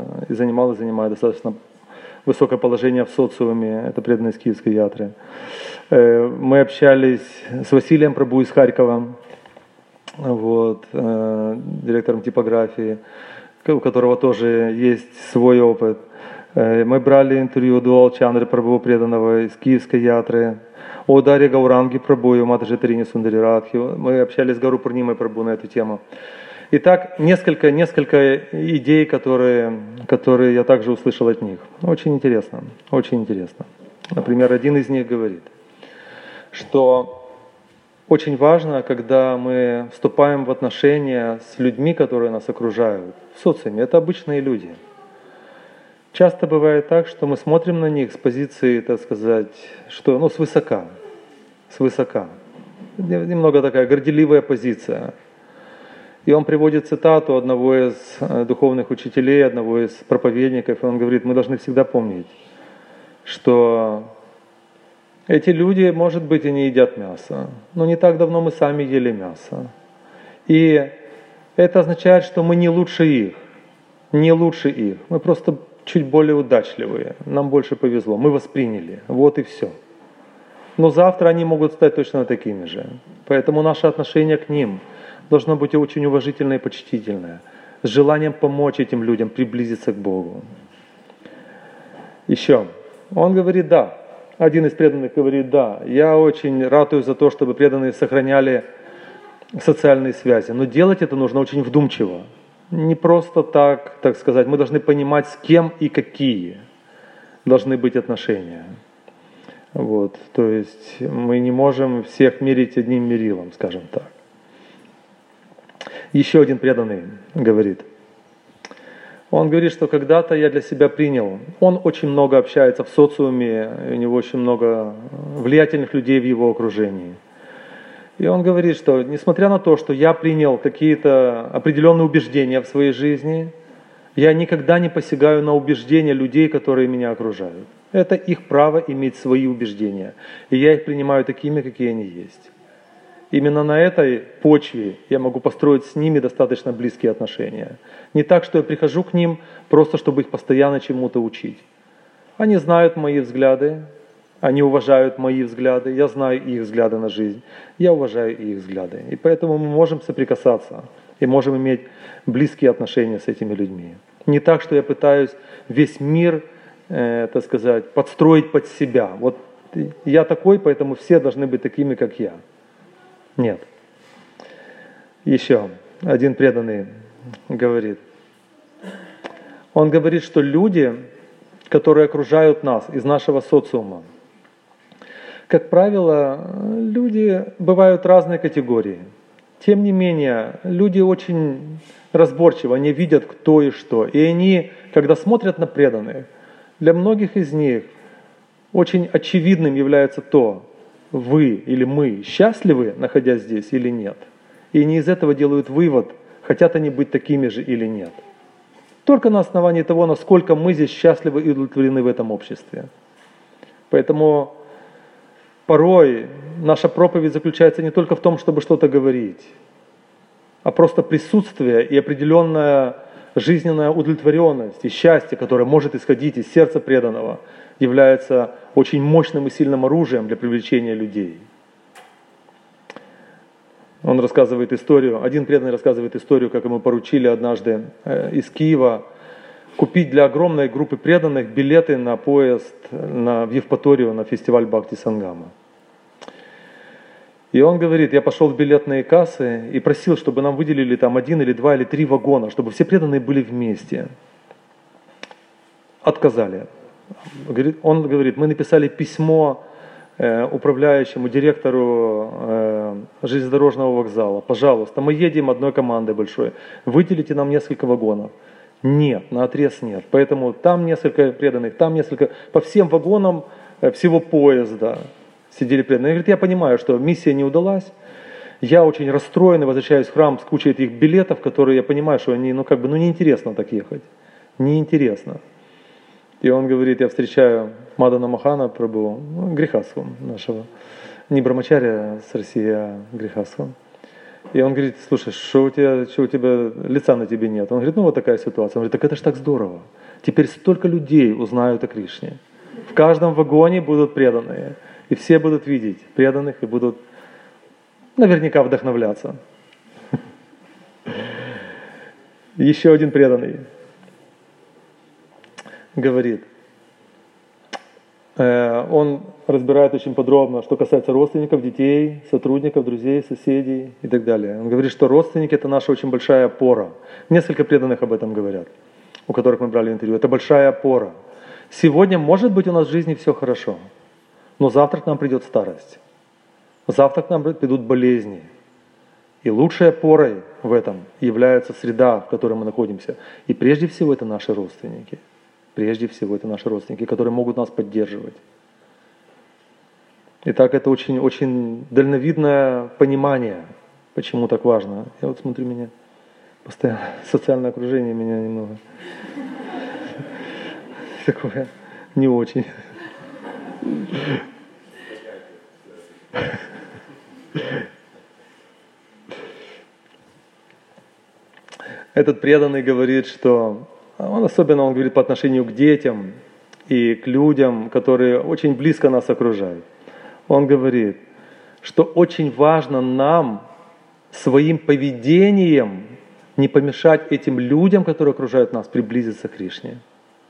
высокое положение в социуме, это преданный из Киевской ятры. Мы общались с Василием Прабху из Харькова, директором типографии, у которого тоже есть свой опыт. Мы брали интервью у Дуал Чандры Прабху, преданного из Киевской ятры, о Дарье Гауранги Прабху и Матаджи Тарине Сундари Радхи. Мы общались с Гару Пурнимой Прабху на эту тему. Итак, несколько идей, которые я также услышал от них. Очень интересно, очень интересно. Например, один из них говорит, что очень важно, когда мы вступаем в отношения с людьми, которые нас окружают, в социуме, это обычные люди. Часто бывает так, что мы смотрим на них с позиции, так сказать, свысока. Немного такая горделивая позиция. И он приводит цитату одного из духовных учителей, одного из проповедников, и он говорит, мы должны всегда помнить, что эти люди, может быть, и не едят мясо, но не так давно мы сами ели мясо. И это означает, что мы не лучше их, мы просто чуть более удачливые, нам больше повезло, мы восприняли, вот и все. Но завтра они могут стать точно такими же. Поэтому наше отношение к ним должно быть очень уважительное и почтительное, с желанием помочь этим людям приблизиться к Богу. Еще, он говорит, да, один из преданных говорит, да, я очень ратую за то, чтобы преданные сохраняли социальные связи, но делать это нужно очень вдумчиво. Не просто так сказать, мы должны понимать, с кем и какие должны быть отношения. То есть мы не можем всех мерить одним мерилом, скажем так. Еще один преданный говорит. Он говорит, что когда-то я для себя принял. Он очень много общается в социуме, у него очень много влиятельных людей в его окружении. И он говорит, что несмотря на то, что я принял какие-то определенные убеждения в своей жизни, я никогда не посягаю на убеждения людей, которые меня окружают. Это их право иметь свои убеждения. И я их принимаю такими, какие они есть. Именно на этой почве я могу построить с ними достаточно близкие отношения. Не так, что я прихожу к ним просто, чтобы их постоянно чему-то учить. Они знают мои взгляды, они уважают мои взгляды, я знаю их взгляды на жизнь, я уважаю их взгляды. И поэтому мы можем соприкасаться и можем иметь близкие отношения с этими людьми. Не так, что я пытаюсь весь мир, так сказать, подстроить под себя. Вот я такой, поэтому все должны быть такими, как я. Нет. Еще один преданный говорит. Он говорит, что люди, которые окружают нас из нашего социума, как правило, люди бывают разной категории. Тем не менее, люди очень разборчивы, они видят кто и что. И они, когда смотрят на преданных, для многих из них очень очевидным является то, вы или мы счастливы, находясь здесь, или нет. И они из этого делают вывод, хотят они быть такими же или нет. Только на основании того, насколько мы здесь счастливы и удовлетворены в этом обществе. Поэтому порой наша проповедь заключается не только в том, чтобы что-то говорить, а просто присутствие и определенная жизненная удовлетворенность и счастье, которое может исходить из сердца преданного, является очень мощным и сильным оружием для привлечения людей. Он рассказывает историю, один преданный рассказывает историю, как ему поручили однажды из Киева купить для огромной группы преданных билеты на поезд в Евпаторию на фестиваль Бхакти Сангама. И он говорит, я пошел в билетные кассы и просил, чтобы нам выделили там 1 или 2 или 3 вагона, чтобы все преданные были вместе. Отказали. Он говорит, мы написали письмо управляющему директору железнодорожного вокзала. Пожалуйста, мы едем одной командой большой. Выделите нам несколько вагонов. Нет, наотрез нет. Поэтому там несколько преданных, там несколько. По всем вагонам всего поезда сидели преданные. Он говорит, я понимаю, что миссия не удалась. Я очень расстроен и возвращаюсь в храм с кучей этих билетов, которые я понимаю, что они, неинтересно так ехать. Неинтересно. И он говорит, я встречаю Мадана Мохана Прабху, Грихасху нашего, не Брамачаря с России, а Грихасху. И он говорит, слушай, что у тебя лица на тебе нет? Он говорит, вот такая ситуация. Он говорит, так это ж так здорово. Теперь столько людей узнают о Кришне. В каждом вагоне будут преданные. И все будут видеть преданных и будут наверняка вдохновляться. Еще один преданный говорит, он разбирает очень подробно, что касается родственников, детей, сотрудников, друзей, соседей и так далее. Он говорит, что родственники – это наша очень большая опора. Несколько преданных об этом говорят, у которых мы брали интервью. Это большая опора. Сегодня, может быть, у нас в жизни все хорошо, но завтра к нам придет старость. Завтра к нам придут болезни. И лучшей опорой в этом является среда, в которой мы находимся. И прежде всего это наши родственники. Прежде всего это наши родственники, которые могут нас поддерживать. Итак, это очень, очень дальновидное понимание, почему так важно. Я вот смотрю, меня постоянно социальное окружение меня немного такое не очень. Этот преданный говорит, что он говорит по отношению к детям и к людям, которые очень близко нас окружают. Он говорит, что очень важно нам своим поведением не помешать этим людям, которые окружают нас, приблизиться к Кришне.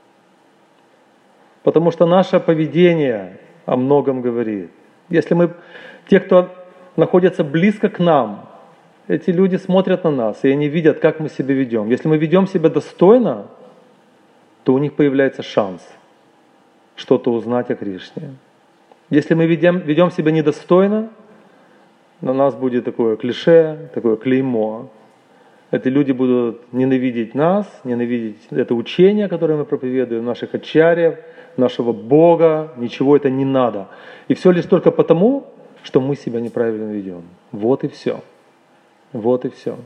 Потому что наше поведение о многом говорит. Если те, кто находятся близко к нам, эти люди смотрят на нас, и они видят, как мы себя ведем. Если мы ведем себя достойно, то у них появляется шанс что-то узнать о Кришне. Если мы ведем себя недостойно, на нас будет такое клише, такое клеймо. Эти люди будут ненавидеть нас, ненавидеть это учение, которое мы проповедуем, наших ачарьев, нашего Бога. Ничего это не надо. И все лишь только потому, что мы себя неправильно ведем. Вот и все. Вот и все.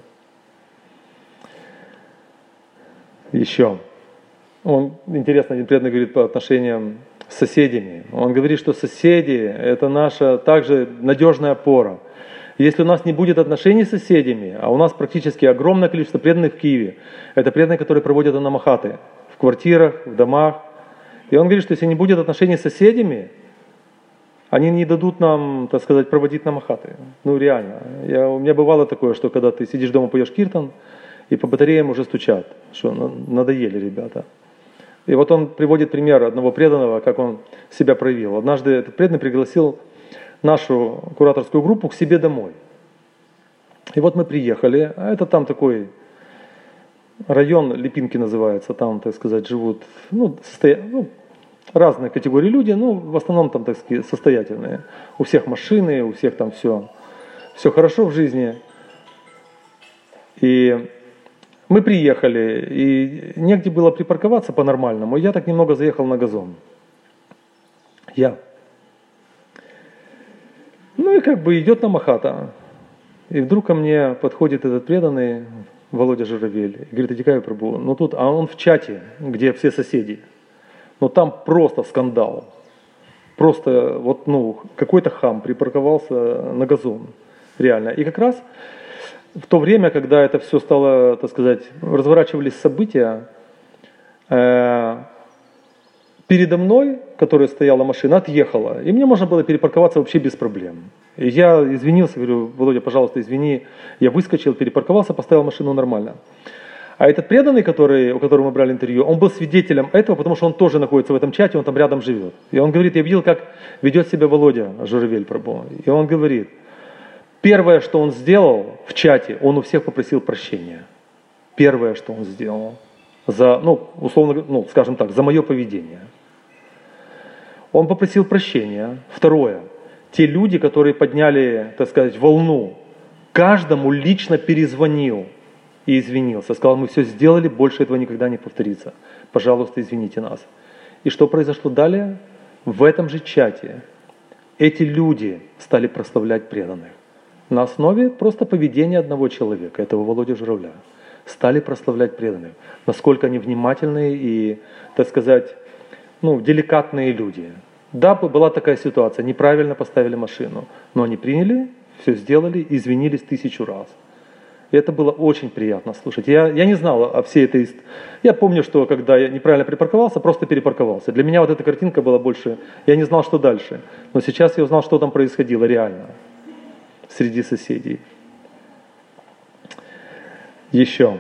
Еще. Интересно, один преданный говорит по отношениям с соседями. Он говорит, что соседи – это наша также надежная опора. Если у нас не будет отношений с соседями, а у нас практически огромное количество преданных в Киеве, это преданные, которые проводят анамахаты в квартирах, в домах. И он говорит, что если не будет отношений с соседями, они не дадут нам, так сказать, проводить намахаты. Реально. У меня бывало такое, что когда ты сидишь дома, поешь киртан, и по батареям уже стучат, что надоели ребята. И вот он приводит пример одного преданного, как он себя проявил. Однажды этот преданный пригласил нашу кураторскую группу к себе домой. И вот мы приехали, а это там такой район, Липинки называется, там, так сказать, живут разные категории люди, в основном там, так сказать, состоятельные. У всех машины, у всех там все хорошо в жизни. И мы приехали, и негде было припарковаться по-нормальному. Я так немного заехал на газон. И идет намахата. И вдруг ко мне подходит этот преданный Володя Журавель. И говорит, Адикая Прабху, он в чате, где все соседи. Но там просто скандал. просто вот, какой-то хам припарковался на газон, реально. И как раз в то время, когда это все стало, так сказать, разворачивались события, передо мной, которая стояла машина, отъехала, и мне можно было перепарковаться вообще без проблем. И я извинился, говорю: Володя, пожалуйста, извини, я выскочил, перепарковался, поставил машину нормально. А этот преданный, у которого мы брали интервью, он был свидетелем этого, потому что он тоже находится в этом чате, он там рядом живет. И он говорит: я видел, как ведет себя Володя Журавель Прабу. И он говорит: первое, что он сделал в чате, он у всех попросил прощения. Первое, что он сделал за, условно, скажем так, за мое поведение. Он попросил прощения. Второе, те люди, которые подняли, так сказать, волну, каждому лично перезвонил и извинился. Сказал: мы все сделали, больше этого никогда не повторится. Пожалуйста, извините нас. И что произошло далее? В этом же чате эти люди стали прославлять преданных. На основе просто поведения одного человека, этого Володи Журавля. Стали прославлять преданных. Насколько они внимательные и, так сказать, деликатные люди. Да, была такая ситуация, неправильно поставили машину, но они приняли, все сделали, извинились 1000 раз. И это было очень приятно слушать. Я не знал о всей этой... Я помню, что когда я неправильно припарковался, просто перепарковался. Для меня вот эта картинка была больше... Я не знал, что дальше. Но сейчас я узнал, что там происходило реально среди соседей. Еще.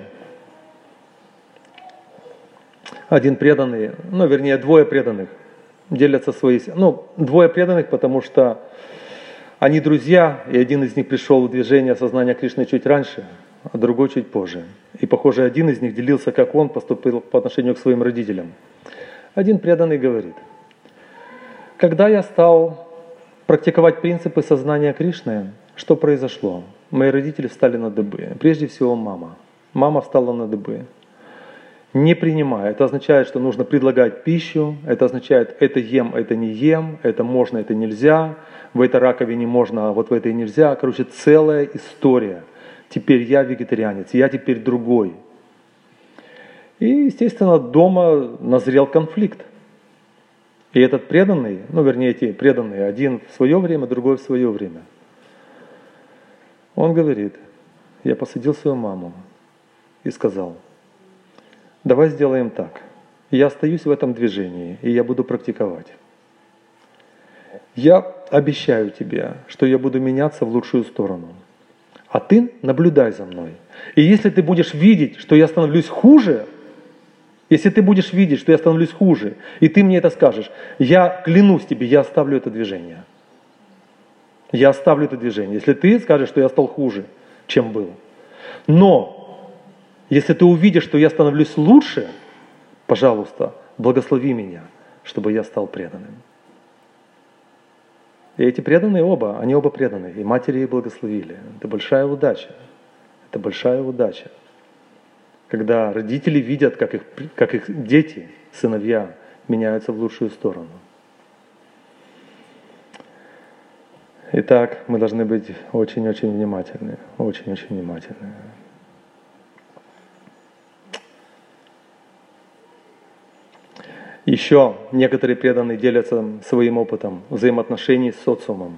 Один преданный, двое преданных делятся своей... двое преданных, потому что они друзья, и один из них пришел в движение сознания Кришны чуть раньше, а другой чуть позже. И, похоже, один из них делился, как он поступил по отношению к своим родителям. Один преданный говорит: когда я стал практиковать принципы сознания Кришны, что произошло? Мои родители встали на дыбы. Прежде всего мама. Мама встала на дыбы. Не принимая. Это означает, что нужно предлагать пищу. Это означает, это ем, это не ем. Это можно, это нельзя. В этой раковине можно, а вот в этой нельзя. Короче, целая история. Теперь я вегетарианец, я теперь другой. И, естественно, дома назрел конфликт. И этот преданный, эти преданные, один в свое время, другой в свое время. Он говорит: я посадил свою маму и сказал: давай сделаем так. Я остаюсь в этом движении, и я буду практиковать. Я обещаю тебе, что я буду меняться в лучшую сторону. А ты наблюдай за мной. И если ты будешь видеть, что я становлюсь хуже, и ты мне это скажешь, я клянусь тебе, я оставлю это движение. Я оставлю это движение. Если ты скажешь, что я стал хуже, чем был. Но, если ты увидишь, что я становлюсь лучше, пожалуйста, благослови меня, чтобы я стал преданным. И эти преданные они оба преданные, и матери их благословили. Это большая удача. Это большая удача. Когда родители видят, как их дети, сыновья, меняются в лучшую сторону. Итак, мы должны быть очень-очень внимательны. Очень-очень внимательны. Еще некоторые преданные делятся своим опытом взаимоотношений с социумом.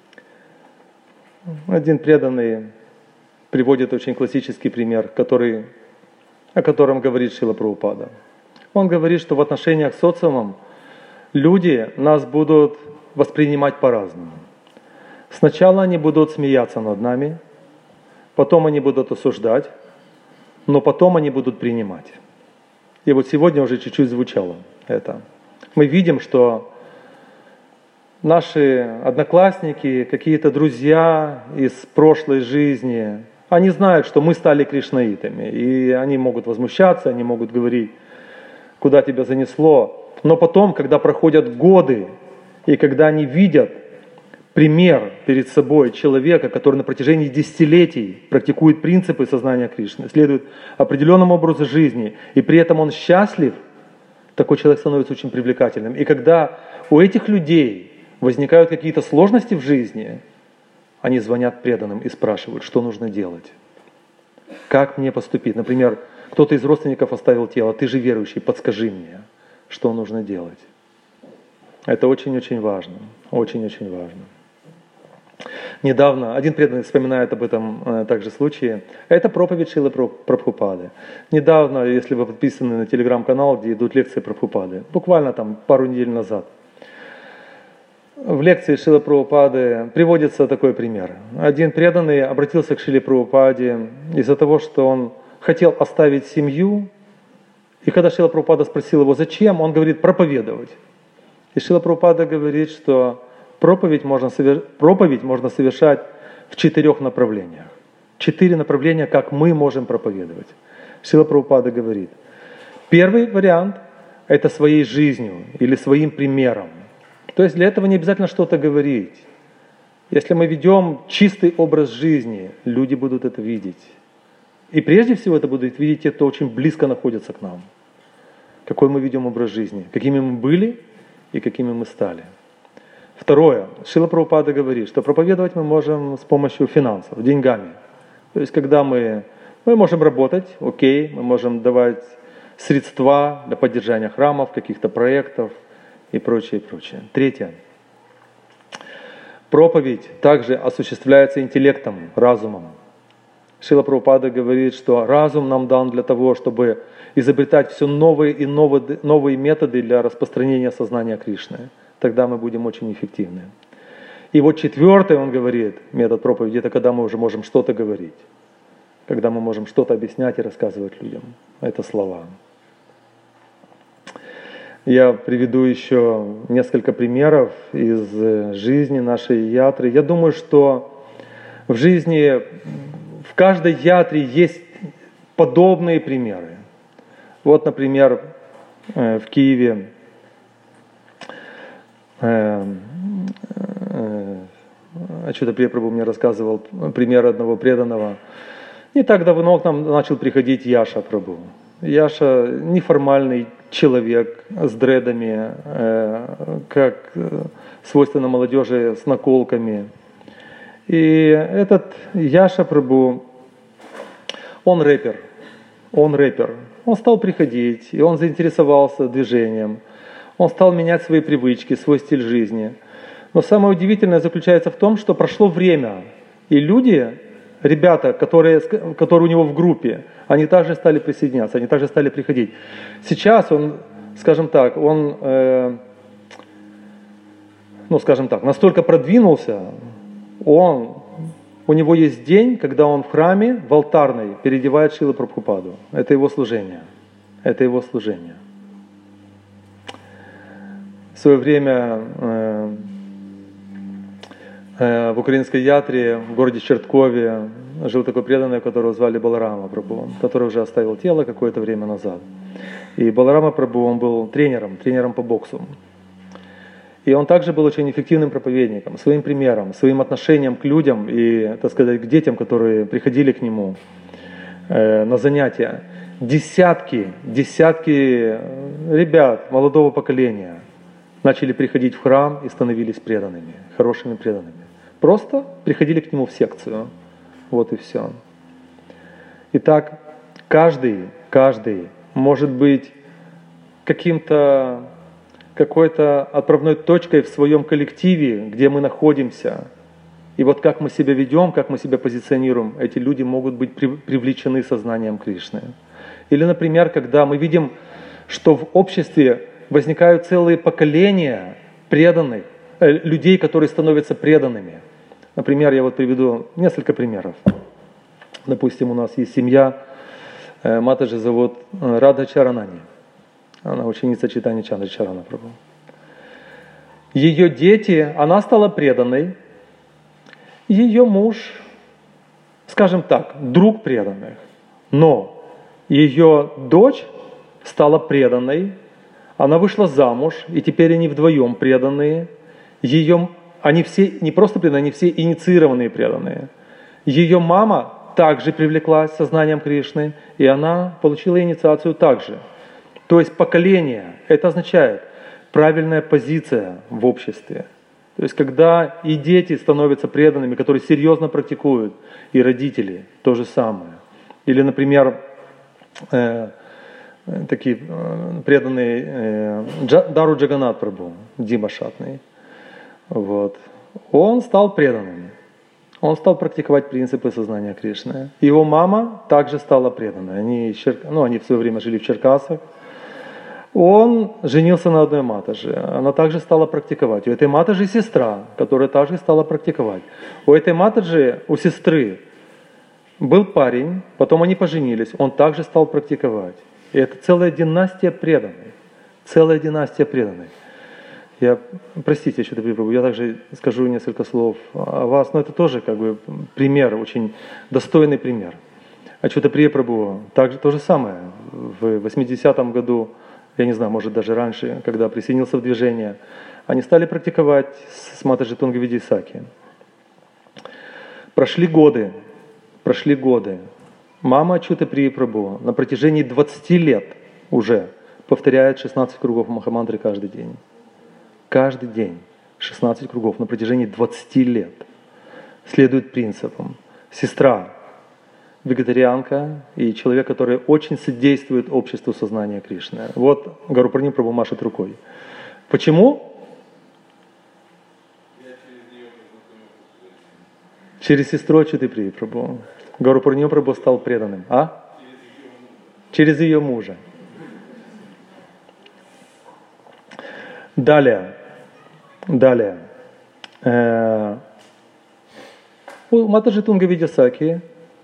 Один преданный приводит очень классический пример, о котором говорит Шрила Прабхупада. Он говорит, что в отношениях с социумом люди нас будут воспринимать по-разному. Сначала они будут смеяться над нами, потом они будут осуждать, но потом они будут принимать. И вот сегодня уже чуть-чуть звучало это. Мы видим, что наши одноклассники, какие-то друзья из прошлой жизни, они знают, что мы стали кришнаитами. И они могут возмущаться, они могут говорить, куда тебя занесло. Но потом, когда проходят годы, и когда они видят пример перед собой человека, который на протяжении десятилетий практикует принципы сознания Кришны, следует определенному образу жизни, и при этом он счастлив, такой человек становится очень привлекательным. И когда у этих людей возникают какие-то сложности в жизни, они звонят преданным и спрашивают, что нужно делать, как мне поступить. Например, кто-то из родственников оставил тело, ты же верующий, подскажи мне, что нужно делать. Это очень-очень важно. Очень-очень важно. Недавно один преданный вспоминает об этом также случае. Это проповедь Шрилы Прабхупады. Недавно, если вы подписаны на телеграм-канал, где идут лекции Прабхупады, буквально там пару недель назад, в лекции Шрилы Прабхупады приводится такой пример. Один преданный обратился к Шриле Прабхупаде из-за того, что он хотел оставить семью, и когда Шрила Прабхупада спросил его, зачем, он говорит, проповедовать. И Шрила Прабхупада говорит, что проповедь можно совершать в 4 направлениях. 4 направления, как мы можем проповедовать. Шрила Прабхупада говорит, первый вариант – это своей жизнью или своим примером. То есть для этого не обязательно что-то говорить. Если мы ведем чистый образ жизни, люди будут это видеть. И прежде всего это будут видеть те, кто очень близко находится к нам. Какой мы ведем образ жизни, какими мы были и какими мы стали. Второе. Шрила Прабхупада говорит, что проповедовать мы можем с помощью финансов, деньгами. То есть когда мы можем работать, окей, мы можем давать средства для поддержания храмов, каких-то проектов и прочее, прочее. Третье. Проповедь также осуществляется интеллектом, разумом. Шрила Прабхупада говорит, что разум нам дан для того, чтобы изобретать все новые и новые методы для распространения сознания Кришны. Тогда мы будем очень эффективны. И вот 4-й, он говорит, метод проповеди, это когда мы уже можем что-то говорить. Когда мы можем что-то объяснять и рассказывать людям. Это слова. Я приведу еще несколько примеров из жизни нашей ятры. Я думаю, что в жизни, в каждой ятре есть подобные примеры. Вот, например, в Киеве Ачюта Прия Прабху мне рассказывал пример одного преданного. Не так давно к нам начал приходить Яша Прабху. Яша неформальный человек с дредами, как свойственно молодежи, с наколками. И этот Яша Прабху, он рэпер. Он стал приходить, и он заинтересовался движением. Он стал менять свои привычки, свой стиль жизни. Но самое удивительное заключается в том, что прошло время, и люди, ребята, которые у него в группе, они также стали присоединяться, они также стали приходить. Сейчас он, скажем так, настолько продвинулся, у него есть день, когда он в храме, в алтарной, переодевает Шрилу Прабхупаду. Это его служение. В свое время в украинской ятре, в городе Черткове, жил такой преданный, которого звали Баларама Прабху, который уже оставил тело какое-то время назад. И Баларама Прабху, он был тренером по боксу. И он также был очень эффективным проповедником, своим примером, своим отношением к людям и, так сказать, к детям, которые приходили к нему на занятия. Десятки ребят молодого поколения начали приходить в храм и становились преданными, хорошими преданными. Просто приходили к нему в секцию. Вот и все. Итак, каждый может быть какой-то отправной точкой в своем коллективе, где мы находимся. И вот как мы себя ведем, как мы себя позиционируем, эти люди могут быть привлечены сознанием Кришны. Или, например, когда мы видим, что в обществе возникают целые поколения преданных, людей, которые становятся преданными. Например, я вот приведу несколько примеров. Допустим, у нас есть семья, Матаджи зовут Радха Чаранани. Она ученица Чайтанья Чандрачарана Прабху. Ее дети, она стала преданной. Ее муж, скажем так, друг преданных. Но ее дочь стала преданной. Она вышла замуж, и теперь они вдвоем преданные. Они все не просто преданные, они все инициированные преданные. Ее мама также привлеклась сознанием Кришны, и она получила инициацию также. То есть поколение, это означает правильная позиция в обществе. То есть когда и дети становятся преданными, которые серьезно практикуют, и родители то же самое. Или, например, такие преданные Дару Джаганнат Прабху. Дима Шатный, вот, он стал преданным. Он стал практиковать принципы сознания Кришны. Его мама также стала преданной. Они в свое время жили в Черкасах. Он женился на одной матаже. Она также стала практиковать. У этой матажи сестра, которая также стала практиковать. У этой матажи, у сестры был парень, потом они поженились, он также стал практиковать. И это целая династия преданных. Целая династия преданных. Простите, Ачюта Прия Прабху, я также скажу несколько слов о вас, но это тоже как бы пример, очень достойный пример. Ачюта Прия Прабху, также то же самое. В 80-м году, я не знаю, может даже раньше, когда присоединился в движение, они стали практиковать с Матаджи Тунгавиди Саки. Прошли годы. Мама Ачюты Прия Прабху на протяжении 20 лет уже повторяет 16 кругов Махамантры каждый день. Каждый день 16 кругов на протяжении 20 лет. Следует принципам. Сестра, вегетарианка и человек, который очень содействует обществу сознания Кришны. Вот Гарупурни Прабху машет рукой. Почему? Через сестру Ачюты Прия Прабху. Гарупурни Прабху стал преданным. Через ее мужа. Далее. У Матаджи Тунгавиди Саки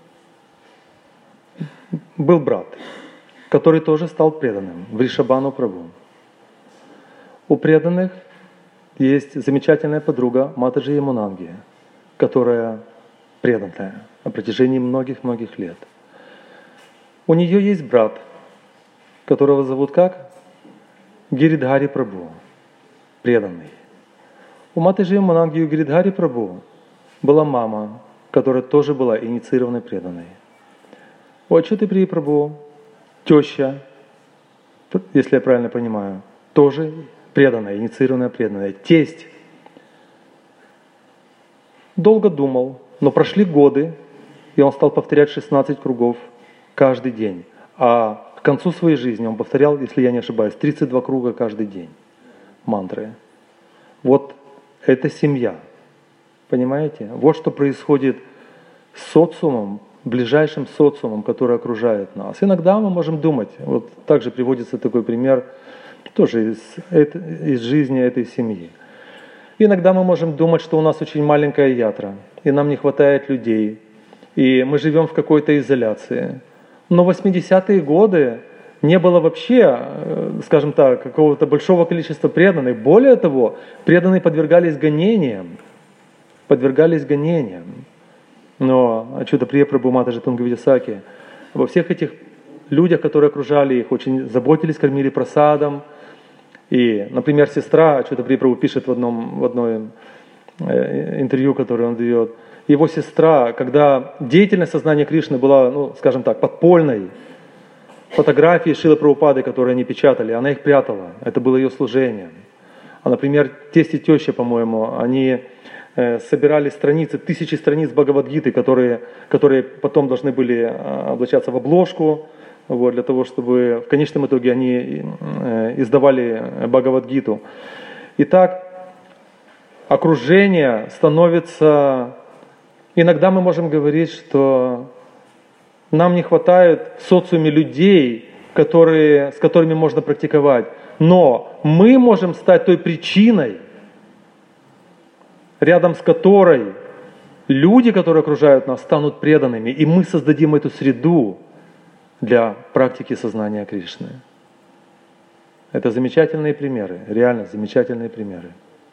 был брат, который тоже стал преданным, Вришабхану Прабху. У преданных есть замечательная подруга Матаджи Ямунанги, которая преданная на протяжении многих-многих лет. У нее есть брат, которого зовут как? Гиридхари Прабху, преданный. У Матаджи Ямунанги и у Гиридхари Прабху была мама, которая тоже была инициированной преданной. У Ачюты Прия Прабху теща, если я правильно понимаю, тоже преданная, инициированная преданная. Тесть долго думал, но прошли годы, и он стал повторять 16 кругов каждый день. А к концу своей жизни он повторял, если я не ошибаюсь, 32 круга каждый день мантры. Вот это семья. Понимаете? Вот что происходит с социумом, ближайшим социумом, который окружает нас. Иногда мы можем думать, вот также приводится такой пример, тоже из жизни этой семьи. Иногда мы можем думать, что у нас очень маленькая ятра, и нам не хватает людей, и мы живем в какой-то изоляции. Но в 80-е годы не было вообще, скажем так, какого-то большого количества преданных. Более того, преданные подвергались гонениям. Но Ачюта Прия Прабху, Матаджи Тунгавиди Саки, во всех этих людях, которые окружали их, очень заботились, кормили прасадом. И, например, сестра Ачюта Прия Прабху пишет в одном интервью, которое он дает, его сестра, когда деятельность сознания Кришны была, скажем так, подпольной, фотографии Шрилы Прабхупады, которые они печатали, она их прятала. Это было ее служение. А, например, тесть и теща, по-моему, они собирали страницы, тысячи страниц Бхагавад-гиты, которые потом должны были облачаться в обложку, вот, для того, чтобы в конечном итоге они издавали Бхагавад-гиту. Итак, окружение становится... Иногда мы можем говорить, что нам не хватает в социуме людей, с которыми можно практиковать. Но мы можем стать той причиной, рядом с которой люди, которые окружают нас, станут преданными. И мы создадим эту среду для практики сознания Кришны. Это замечательные примеры, реально замечательные примеры.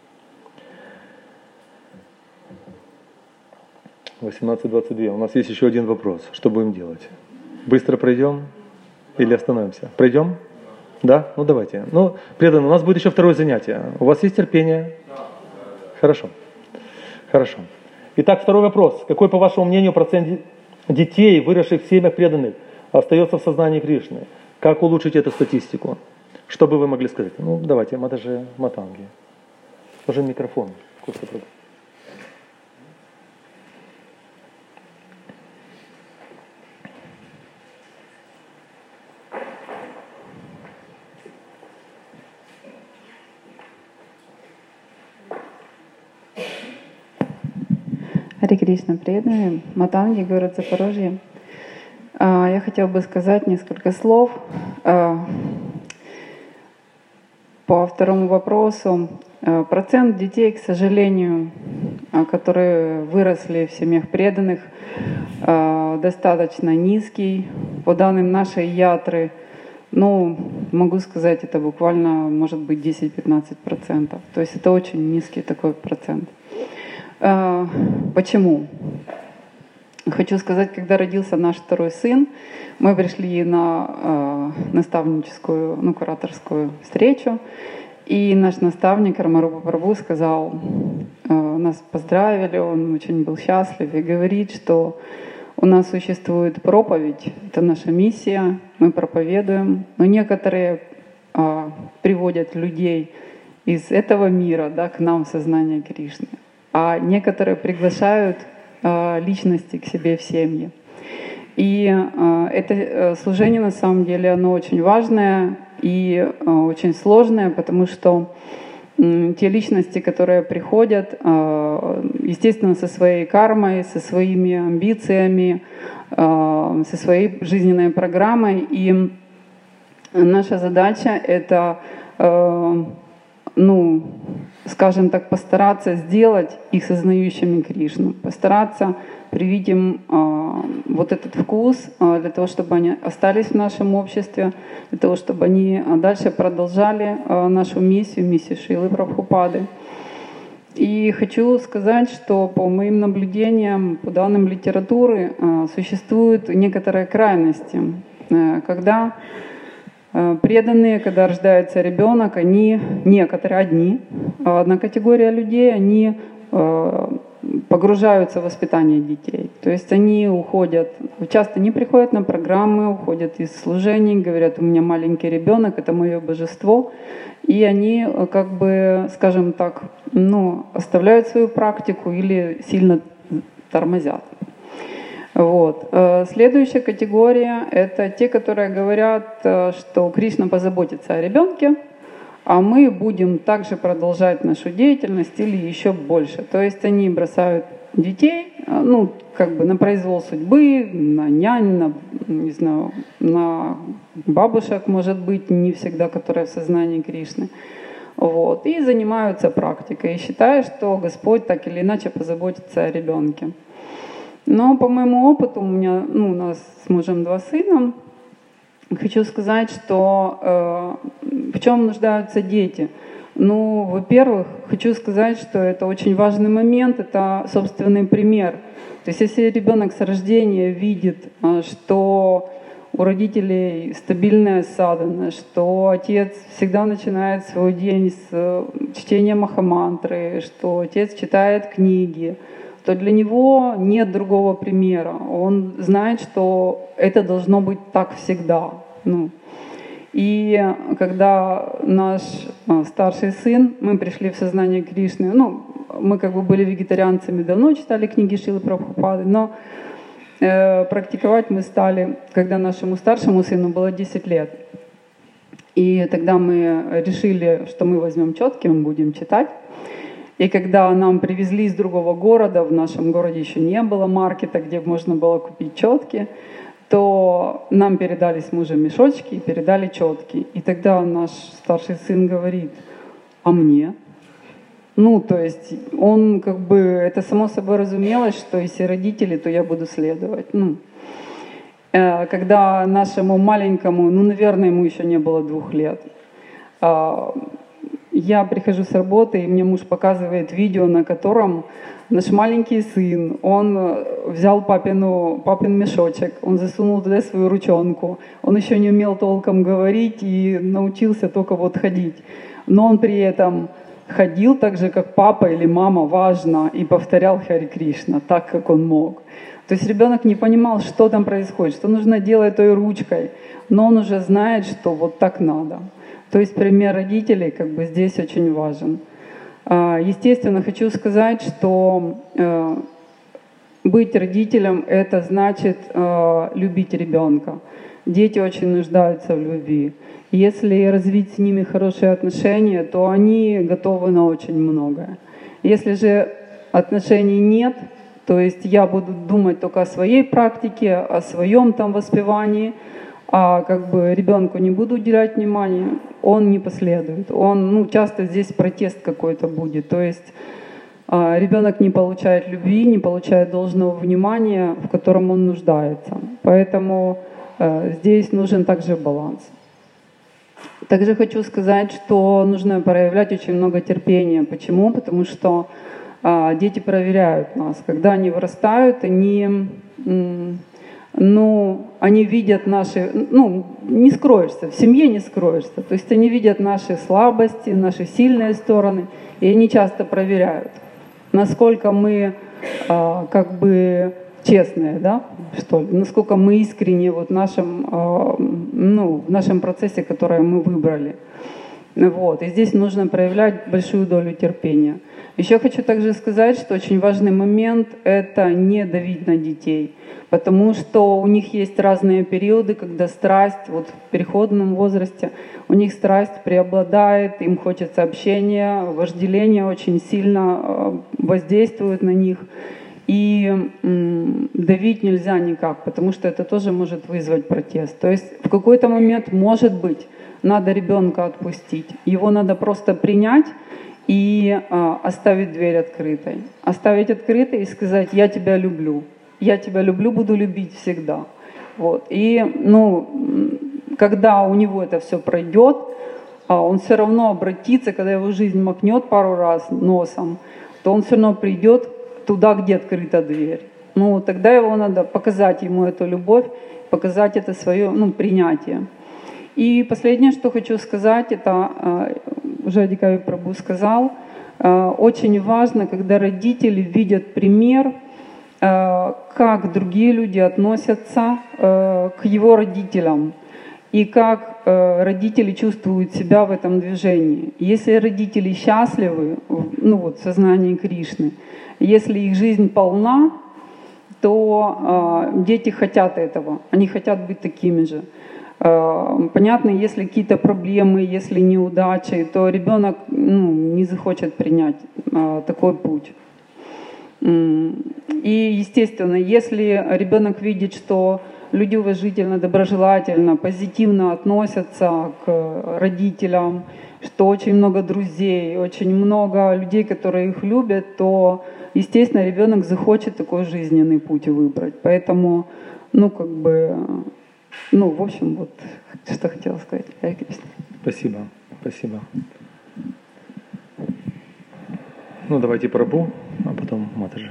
18:22. У нас есть еще один вопрос. Что будем делать? Быстро пройдем или остановимся? Пройдем? Да? Ну давайте. Преданные, у нас будет еще второе занятие. У вас есть терпение? Хорошо. Итак, второй вопрос. Какой, по вашему мнению, процент детей, выросших в семьях преданных, остается в сознании Кришны? Как улучшить эту статистику? Что бы вы могли сказать? Давайте, Матаджи Матанги. Уже микрофон. Харе Кришна, преданные, Матанги, город Запорожье. Я хотела бы сказать несколько слов по второму вопросу. Процент детей, к сожалению, которые выросли в семьях преданных, достаточно низкий. По данным нашей ятры, могу сказать, это буквально может быть 10-15%. То есть это очень низкий такой процент. Почему? Хочу сказать, когда родился наш второй сын, мы пришли на наставническую, кураторскую встречу, и наш наставник Рамарупа Прабху сказал, нас поздравили, он очень был счастлив и говорит, что у нас существует проповедь, это наша миссия, мы проповедуем, но некоторые приводят людей из этого мира, к нам в сознание Кришны, а некоторые приглашают личности к себе в семьи. И это служение на самом деле оно очень важное и очень сложное, потому что те личности, которые приходят, естественно, со своей кармой, со своими амбициями, со своей жизненной программой. И наша задача — это, скажем так, постараться сделать их сознающими Кришну, постараться привить им вот этот вкус для того, чтобы они остались в нашем обществе, для того, чтобы они дальше продолжали нашу миссию Шрилы Прабхупады. И хочу сказать, что по моим наблюдениям, по данным литературы, существуют некоторые крайности, когда преданные, когда рождается ребенок, некоторые одна категория людей, они погружаются в воспитание детей. То есть они уходят, часто не приходят на программы, уходят из служений, говорят, у меня маленький ребенок, это мое божество. И они, скажем так, оставляют свою практику или сильно тормозят. Вот. Следующая категория — это те, которые говорят, что Кришна позаботится о ребенке, а мы будем также продолжать нашу деятельность или еще больше. То есть они бросают детей, на произвол судьбы, на нянь, на бабушек, может быть, не всегда, которые в сознании Кришны. Вот. И занимаются практикой, и считая, что Господь так или иначе позаботится о ребенке. Но по моему опыту, у нас с мужем 2 сына, хочу сказать, что в чем нуждаются дети. Во-первых, хочу сказать, что это очень важный момент, это собственный пример. То есть если ребенок с рождения видит, что у родителей стабильная садхана, что отец всегда начинает свой день с чтения махамантры, что отец читает книги, то для него нет другого примера. Он знает, что это должно быть так всегда. И когда наш старший сын, мы пришли в сознание Кришны, мы были вегетарианцами, давно читали книги Шрилы Прабхупады, но практиковать мы стали, когда нашему старшему сыну было 10 лет. И тогда мы решили, что мы возьмем четки, мы будем читать. И когда нам привезли из другого города, в нашем городе еще не было маркета, где можно было купить четки, то нам передали с мужем мешочки и передали четки. И тогда наш старший сын говорит: а мне? То есть он это само собой разумелось, что если родители, то я буду следовать. Когда нашему маленькому, наверное, ему еще не было 2 лет, я прихожу с работы, и мне муж показывает видео, на котором наш маленький сын, он взял папин мешочек, он засунул туда свою ручонку. Он еще не умел толком говорить и научился только ходить. Но он при этом ходил так же, как папа или мама, важно, и повторял Харе Кришна так, как он мог. То есть ребенок не понимал, что там происходит, что нужно делать той ручкой, но он уже знает, что вот так надо. То есть пример родителей здесь очень важен. Естественно, хочу сказать, что быть родителем — это значит любить ребенка. Дети очень нуждаются в любви. Если развить с ними хорошие отношения, то они готовы на очень многое. Если же отношений нет, То есть я буду думать только о своей практике, о своем там воспевании, а как бы ребенку не буду уделять внимания, он не последует. Он, часто здесь протест какой-то будет. То есть ребенок не получает любви, не получает должного внимания, в котором он нуждается. Поэтому здесь нужен также баланс. Также хочу сказать, что нужно проявлять очень много терпения. Почему? Потому что дети проверяют нас. Когда они вырастают, они видят наши, не скроешься, в семье не скроешься. То есть они видят наши слабости, наши сильные стороны, и они часто проверяют, насколько мы честные, да, что ли, насколько мы искренни в нашем процессе, который мы выбрали. Вот. И здесь нужно проявлять большую долю терпения. Еще хочу также сказать, что очень важный момент – это не давить на детей, потому что у них есть разные периоды, когда страсть, в переходном возрасте, у них страсть преобладает, им хочется общения, вожделение очень сильно воздействует на них. И давить нельзя никак, потому что это тоже может вызвать протест. То есть в какой-то момент, может быть, надо ребенка отпустить. Его надо просто принять и оставить дверь открытой. Оставить открытой и сказать: «Я тебя люблю. Я тебя люблю, буду любить всегда». Вот. И когда у него это все пройдет, он все равно обратится, когда его жизнь макнет пару раз носом, то он все равно придет туда, где открыта дверь. Тогда его надо показать ему эту любовь, показать это свое принятие. И последнее, что хочу сказать, это уже Адикави Прабху сказал, очень важно, когда родители видят пример, как другие люди относятся к его родителям и как родители чувствуют себя в этом движении. Если родители счастливы, в сознании Кришны, если их жизнь полна, то дети хотят этого, они хотят быть такими же. Понятно, если какие-то проблемы, если неудачи, то ребенок не захочет принять такой путь. И, естественно, если ребенок видит, что люди уважительно, доброжелательно, позитивно относятся к родителям, что очень много друзей, очень много людей, которые их любят, то, естественно, ребенок захочет такой жизненный путь выбрать. Поэтому, в общем, что хотела сказать. Спасибо. Давайте Прабху, а потом Матаджи.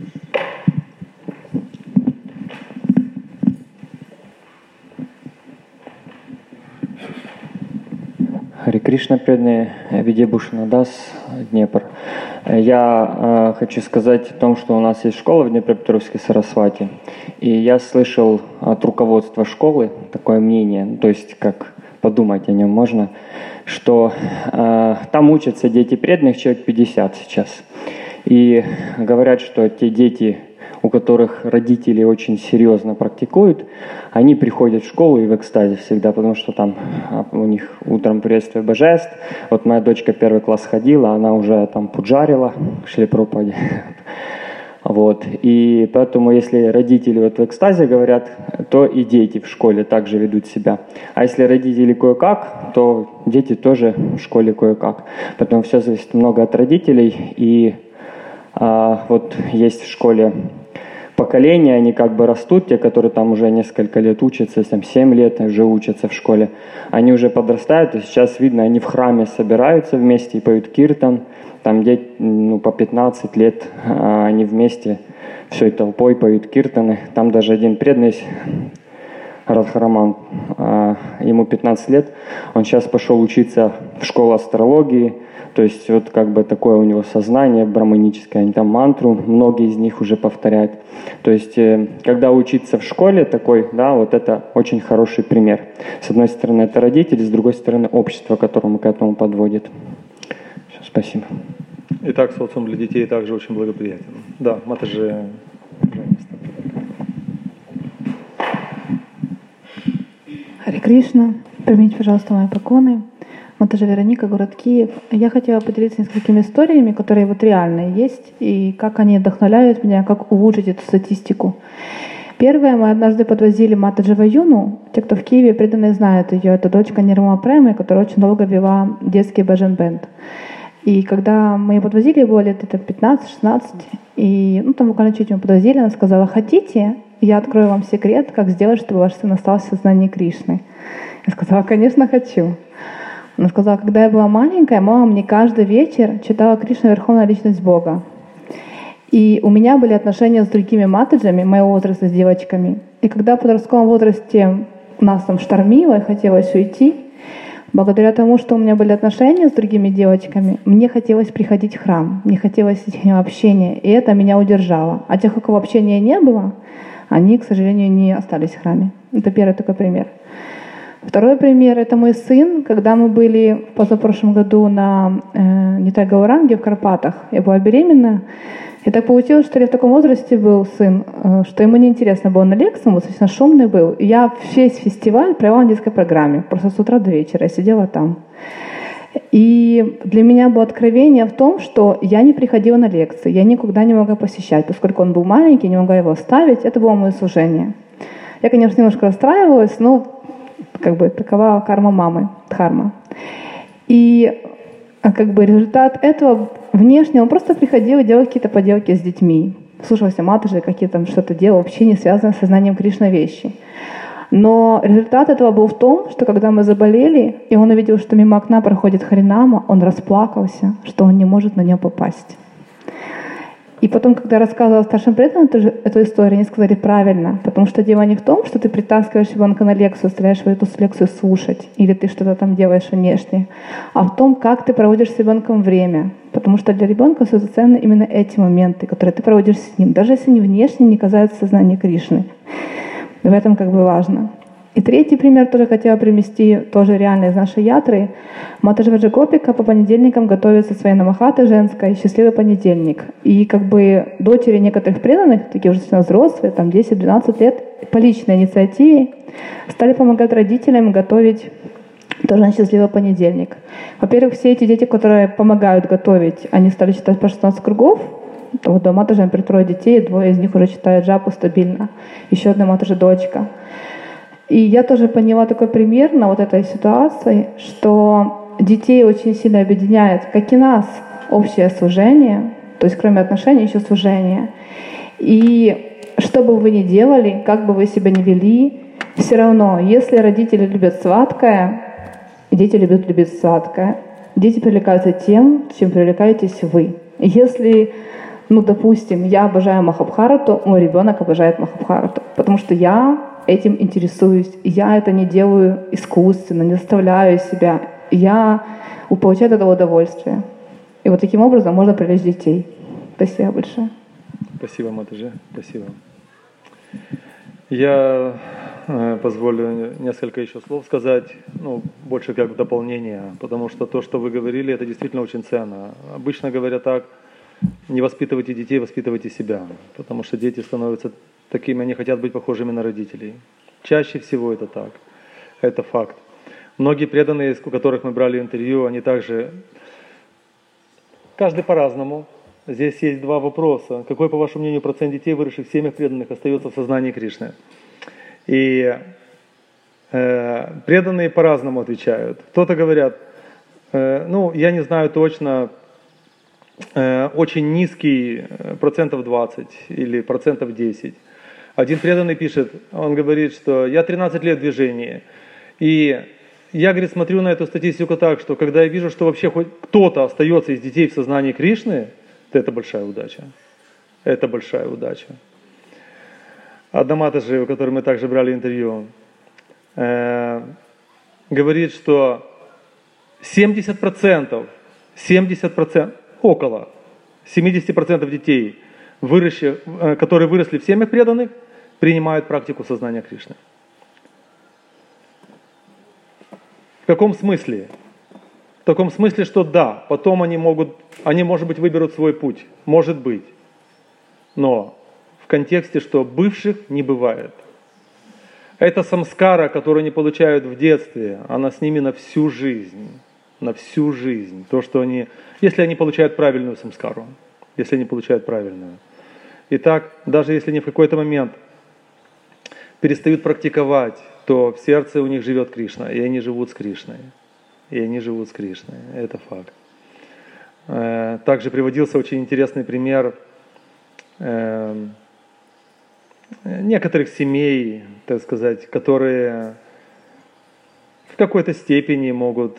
Харе Кришна, преданные, Видьябушана Дас, Днепр. Я хочу сказать о том, что у нас есть школа в Днепропетровске Сарасвати, и я слышал от руководства школы такое мнение, то есть как подумать о нем можно, что там учатся дети преданных, человек 50 сейчас. И говорят, что те дети, у которых родители очень серьезно практикуют, они приходят в школу и в экстазе всегда, потому что там у них утром приветствие божеств. Вот моя дочка 1 класс ходила, она уже там пуджарила в Шрила Прабхупаде. Вот. И поэтому, если родители в экстазе говорят, то и дети в школе также ведут себя. А если родители кое-как, то дети тоже в школе кое-как. Поэтому все зависит много от родителей. И есть в школе поколения, они как бы растут, те, которые там уже несколько лет учатся, 7 лет уже учатся в школе, они уже подрастают, и сейчас видно, они в храме собираются вместе и поют киртан, там дети по 15 лет они вместе всей толпой поют киртаны, там даже один преданный, Радхараман, ему 15 лет, он сейчас пошел учиться в школу астрологии, то есть такое у него сознание браманическое, они там мантру, многие из них уже повторяют. То есть, когда учиться в школе это очень хороший пример. С одной стороны, это родители, с другой стороны, общество, которое к этому подводит. Все, спасибо. Итак, социум для детей также очень благоприятен. Да, Матаджи, пожалуйста. Харе Кришна, примите, пожалуйста, мои поклоны. Матаджи Вероника, город Киев. Я хотела поделиться несколькими историями, которые вот реальные есть, и как они вдохновляют меня, как улучшить эту статистику. Первое, мы однажды подвозили Матаджи Ваюну. Те, кто в Киеве преданные, знают ее. Это дочка Нирмала Премы, которая очень долго вела детский баджан-бенд. И когда мы ее подвозили, ей было лет 15-16, и там буквально чуть мы подвозили, она сказала: хотите, я открою вам секрет, как сделать, чтобы ваш сын остался в сознании Кришны. Я сказала: конечно, хочу. Она сказала: когда я была маленькая, мама мне каждый вечер читала Кришна — Верховная Личность Бога. И у меня были отношения с другими матаджами моего возраста, с девочками. И когда в подростковом возрасте нас там штормило и хотелось уйти, благодаря тому, что у меня были отношения с другими девочками, мне хотелось приходить в храм, мне хотелось их общения, и это меня удержало. А тех, у кого общения не было, они, к сожалению, не остались в храме. Это первый такой пример. Второй пример — это мой сын. Когда мы были в позапрошлом году на Нитай-Гауранге в Карпатах, я была беременна, и так получилось, что я в таком возрасте был сын, что ему неинтересно было на лекции, он достаточно шумный был. И я весь фестиваль провела на детской программе, просто с утра до вечера я сидела там. И для меня было откровение в том, что я не приходила на лекции, я никуда не могла посещать, поскольку он был маленький, не могла его оставить, это было мое служение. Я, конечно, немножко расстраивалась, но такова карма мамы, дхарма. И результат этого внешне, он просто приходил и делал какие-то поделки с детьми. Слушался матаджи, какие там что-то делал, вообще не связанные с сознанием Кришны вещи. Но результат этого был в том, что когда мы заболели, и он увидел, что мимо окна проходит Харинама, он расплакался, что он не может на нее попасть. И потом, когда я рассказывала старшим преданным эту историю, они сказали: правильно, потому что дело не в том, что ты притаскиваешь ребенка на лекцию, стараешься эту лекцию слушать, или ты что-то там делаешь внешне, а в том, как ты проводишь с ребенком время. Потому что для ребенка ценны именно эти моменты, которые ты проводишь с ним, даже если они внешне не касаются сознания Кришны. И в этом важно. И третий пример тоже хотела привести, тоже реально из нашей ятры. Матаджи Ваджагопика по понедельникам готовится своей намахаты женской «Счастливый понедельник». И дочери некоторых преданных, такие уже взрослые, там 10-12 лет, по личной инициативе стали помогать родителям готовить тоже на «Счастливый понедельник». Во-первых, все эти дети, которые помогают готовить, они стали читать по 16 кругов. Вот дома тоже, например, 3 детей, 2 из них уже читают джапу стабильно. Еще одна матаджи дочка. И я тоже поняла такой пример на вот этой ситуации, что детей очень сильно объединяет, как и нас, общее служение, то есть кроме отношений еще служение. И что бы вы ни делали, как бы вы себя ни вели, все равно, если родители любят сладкое, дети любят сладкое, дети привлекаются тем, чем привлекаетесь вы. Если, допустим, я обожаю Махабхарату, мой ребенок обожает Махабхарату, потому что я этим интересуюсь. Я это не делаю искусственно, не заставляю себя. Я получаю от этого удовольствие. И вот таким образом можно привлечь детей. Спасибо большое. Спасибо, Матаджи. Спасибо. Я позволю несколько еще слов сказать, больше как в дополнение, потому что то, что вы говорили, это действительно очень ценно. Обычно говорят так: не воспитывайте детей, воспитывайте себя, потому что дети становятся такими, они хотят быть похожими на родителей. Чаще всего это так. Это факт. Многие преданные, у которых мы брали интервью, они также... Каждый по-разному. Здесь есть 2 вопроса. Какой, по вашему мнению, процент детей, выросших в семьях преданных, остается в сознании Кришны? И преданные по-разному отвечают. Кто-то говорят, я не знаю точно, очень низкий, 20% или 10%. Один преданный пишет, он говорит, что я 13 лет в движении, и я, говорит, смотрю на эту статистику так, что когда я вижу, что вообще хоть кто-то остается из детей в сознании Кришны, то это большая удача. Это большая удача. Одна матаджи, у которой мы также брали интервью, говорит, что 70%, около 70% детей, которые выросли в семьях преданных, принимают практику сознания Кришны. В каком смысле? В таком смысле, что да, потом они, может быть, выберут свой путь. Может быть. Но в контексте, что бывших не бывает. Это самскара, которую они получают в детстве, она с ними на всю жизнь. на всю жизнь. То, что они, если они получают правильную самскару, если они получают правильную. Итак, даже если они в какой-то момент перестают практиковать, то в сердце у них живет Кришна, и они живут с Кришной. И они живут с Кришной. Это факт. Также приводился очень интересный пример некоторых семей, так сказать, которые в какой-то степени могут,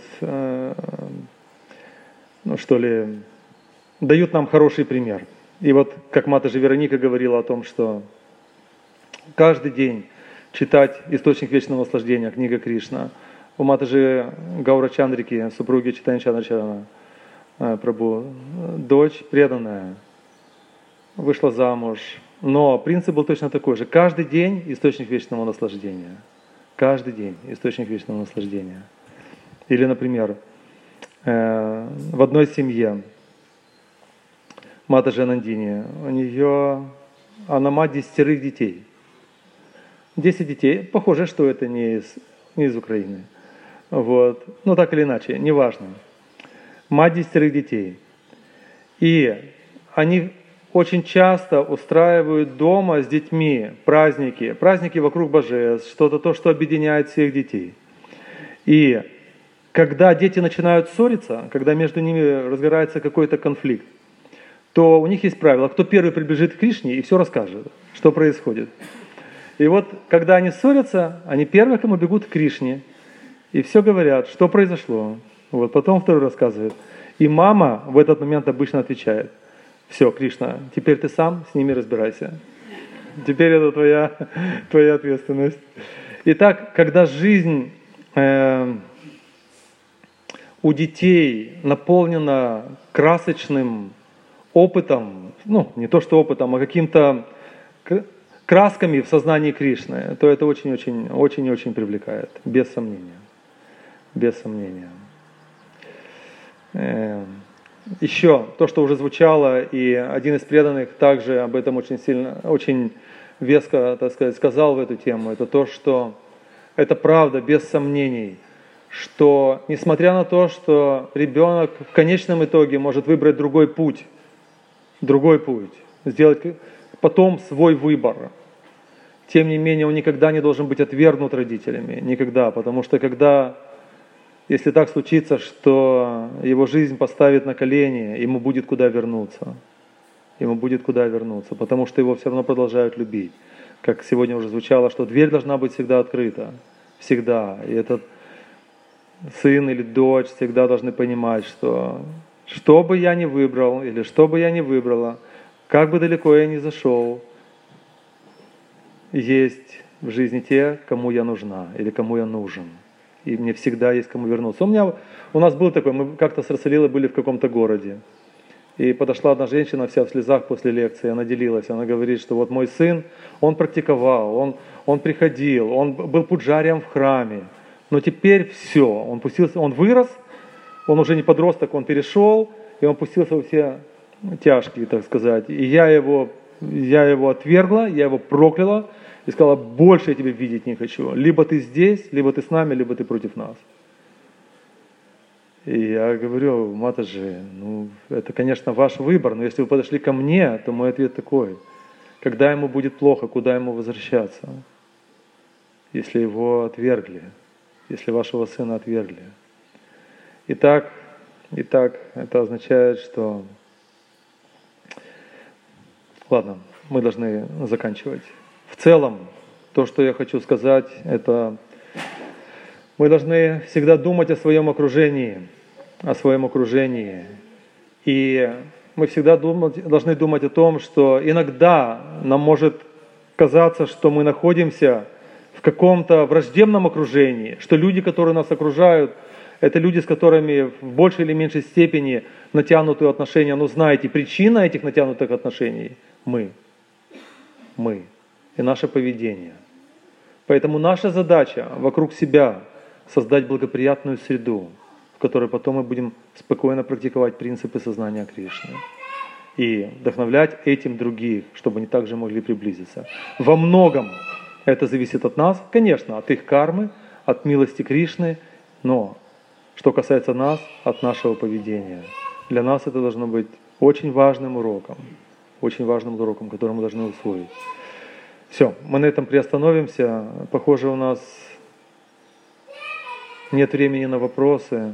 дают нам хороший пример. И вот, как Матаджи Вероника говорила о том, что каждый день читать «Источник вечного наслаждения», книга Кришна. У Матаджи Гаура Чандрики, супруги Чайтанья Чандрачарана Прабху, дочь преданная, вышла замуж. Но принцип был точно такой же. Каждый день источник вечного наслаждения. Каждый день источник вечного наслаждения. Или, например, в одной семье Матаджи Анандини, она мать 10 детей. 10 детей. Похоже, что это не из Украины. Вот. Но так или иначе, неважно. Мать 10 детей. И они очень часто устраивают дома с детьми праздники вокруг божеств, что-то то, что объединяет всех детей. И когда дети начинают ссориться, когда между ними разгорается какой-то конфликт, то у них есть правило, кто первый прибежит к Кришне и все расскажет, что происходит. И вот, когда они ссорятся, они первым бегут к Кришне и все говорят, что произошло. Вот, потом второй рассказывает. И мама в этот момент обычно отвечает: все, Кришна, теперь ты сам с ними разбирайся. Теперь это твоя ответственность. Итак, когда жизнь у детей наполнена красочным опытом, не то что опытом, а каким-то красками в сознании Кришны, то это очень-очень привлекает, без сомнения. Без сомнения. Еще то, что уже звучало, и один из преданных также об этом очень веско, так сказать, сказал в эту тему, это то, что это правда, без сомнений, что несмотря на то, что ребенок в конечном итоге может выбрать другой путь, сделать потом свой выбор, тем не менее он никогда не должен быть отвергнут родителями, никогда, потому что если так случится, что его жизнь поставит на колени, ему будет куда вернуться. Потому что его все равно продолжают любить. Как сегодня уже звучало, что дверь должна быть всегда открыта. Всегда. И этот сын или дочь всегда должны понимать, что бы я ни выбрал, или что бы я ни выбрала, как бы далеко я ни зашел, есть в жизни те, кому я нужна или кому я нужен. И мне всегда есть кому вернуться. У нас был такой, мы как-то с Расалилой были в каком-то городе. И подошла одна женщина вся в слезах после лекции, она делилась, она говорит, что вот мой сын, он практиковал, он приходил, он был пуджарием в храме, но теперь все, он вырос, он уже не подросток, он перешел, и он пустился во все тяжкие, так сказать. И я его отвергла, я его прокляла, и сказала: больше я тебя видеть не хочу. Либо ты здесь, либо ты с нами, либо ты против нас. И я говорю: Матаджи, это, конечно, ваш выбор, но если вы подошли ко мне, то мой ответ такой: когда ему будет плохо, куда ему возвращаться, если его отвергли, если вашего сына отвергли. Итак, это означает, что... Ладно, мы должны заканчивать. В целом, то, что я хочу сказать, это мы должны всегда думать о своем окружении. И мы всегда должны думать о том, что иногда нам может казаться, что мы находимся в каком-то враждебном окружении, что люди, которые нас окружают, это люди, с которыми в большей или меньшей степени натянутые отношения. Но знаете, причина этих натянутых отношений – мы. И наше поведение. Поэтому наша задача вокруг себя создать благоприятную среду, в которой потом мы будем спокойно практиковать принципы сознания Кришны. И вдохновлять этим других, чтобы они также могли приблизиться. Во многом это зависит от нас, конечно, от их кармы, от милости Кришны, но что касается нас, от нашего поведения. Для нас это должно быть очень важным уроком, который мы должны усвоить. Все, мы на этом приостановимся. Похоже, у нас нет времени на вопросы.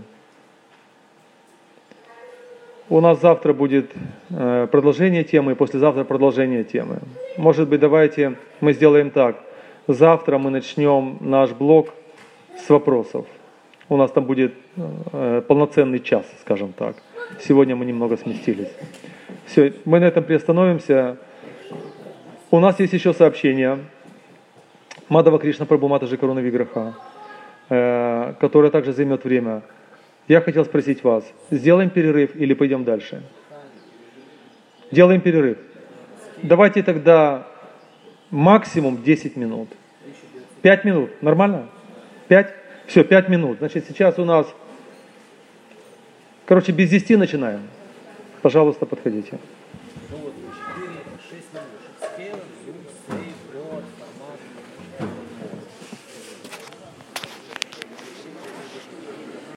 У нас завтра будет продолжение темы, и послезавтра продолжение темы. Может быть, давайте мы сделаем так. Завтра мы начнем наш блок с вопросов. У нас там будет полноценный час, скажем так. Сегодня мы немного сместились. Все, мы на этом приостановимся. У нас есть еще сообщение. Мадхава Кришна Прабху Матаджи Каруна Виграха, которое также займет время. Я хотел спросить вас, сделаем перерыв или пойдем дальше? Делаем перерыв. Давайте тогда максимум 10 минут. 5 минут, нормально? 5? Все, 5 минут. Значит, сейчас у нас, без 10 начинаем. Пожалуйста, подходите.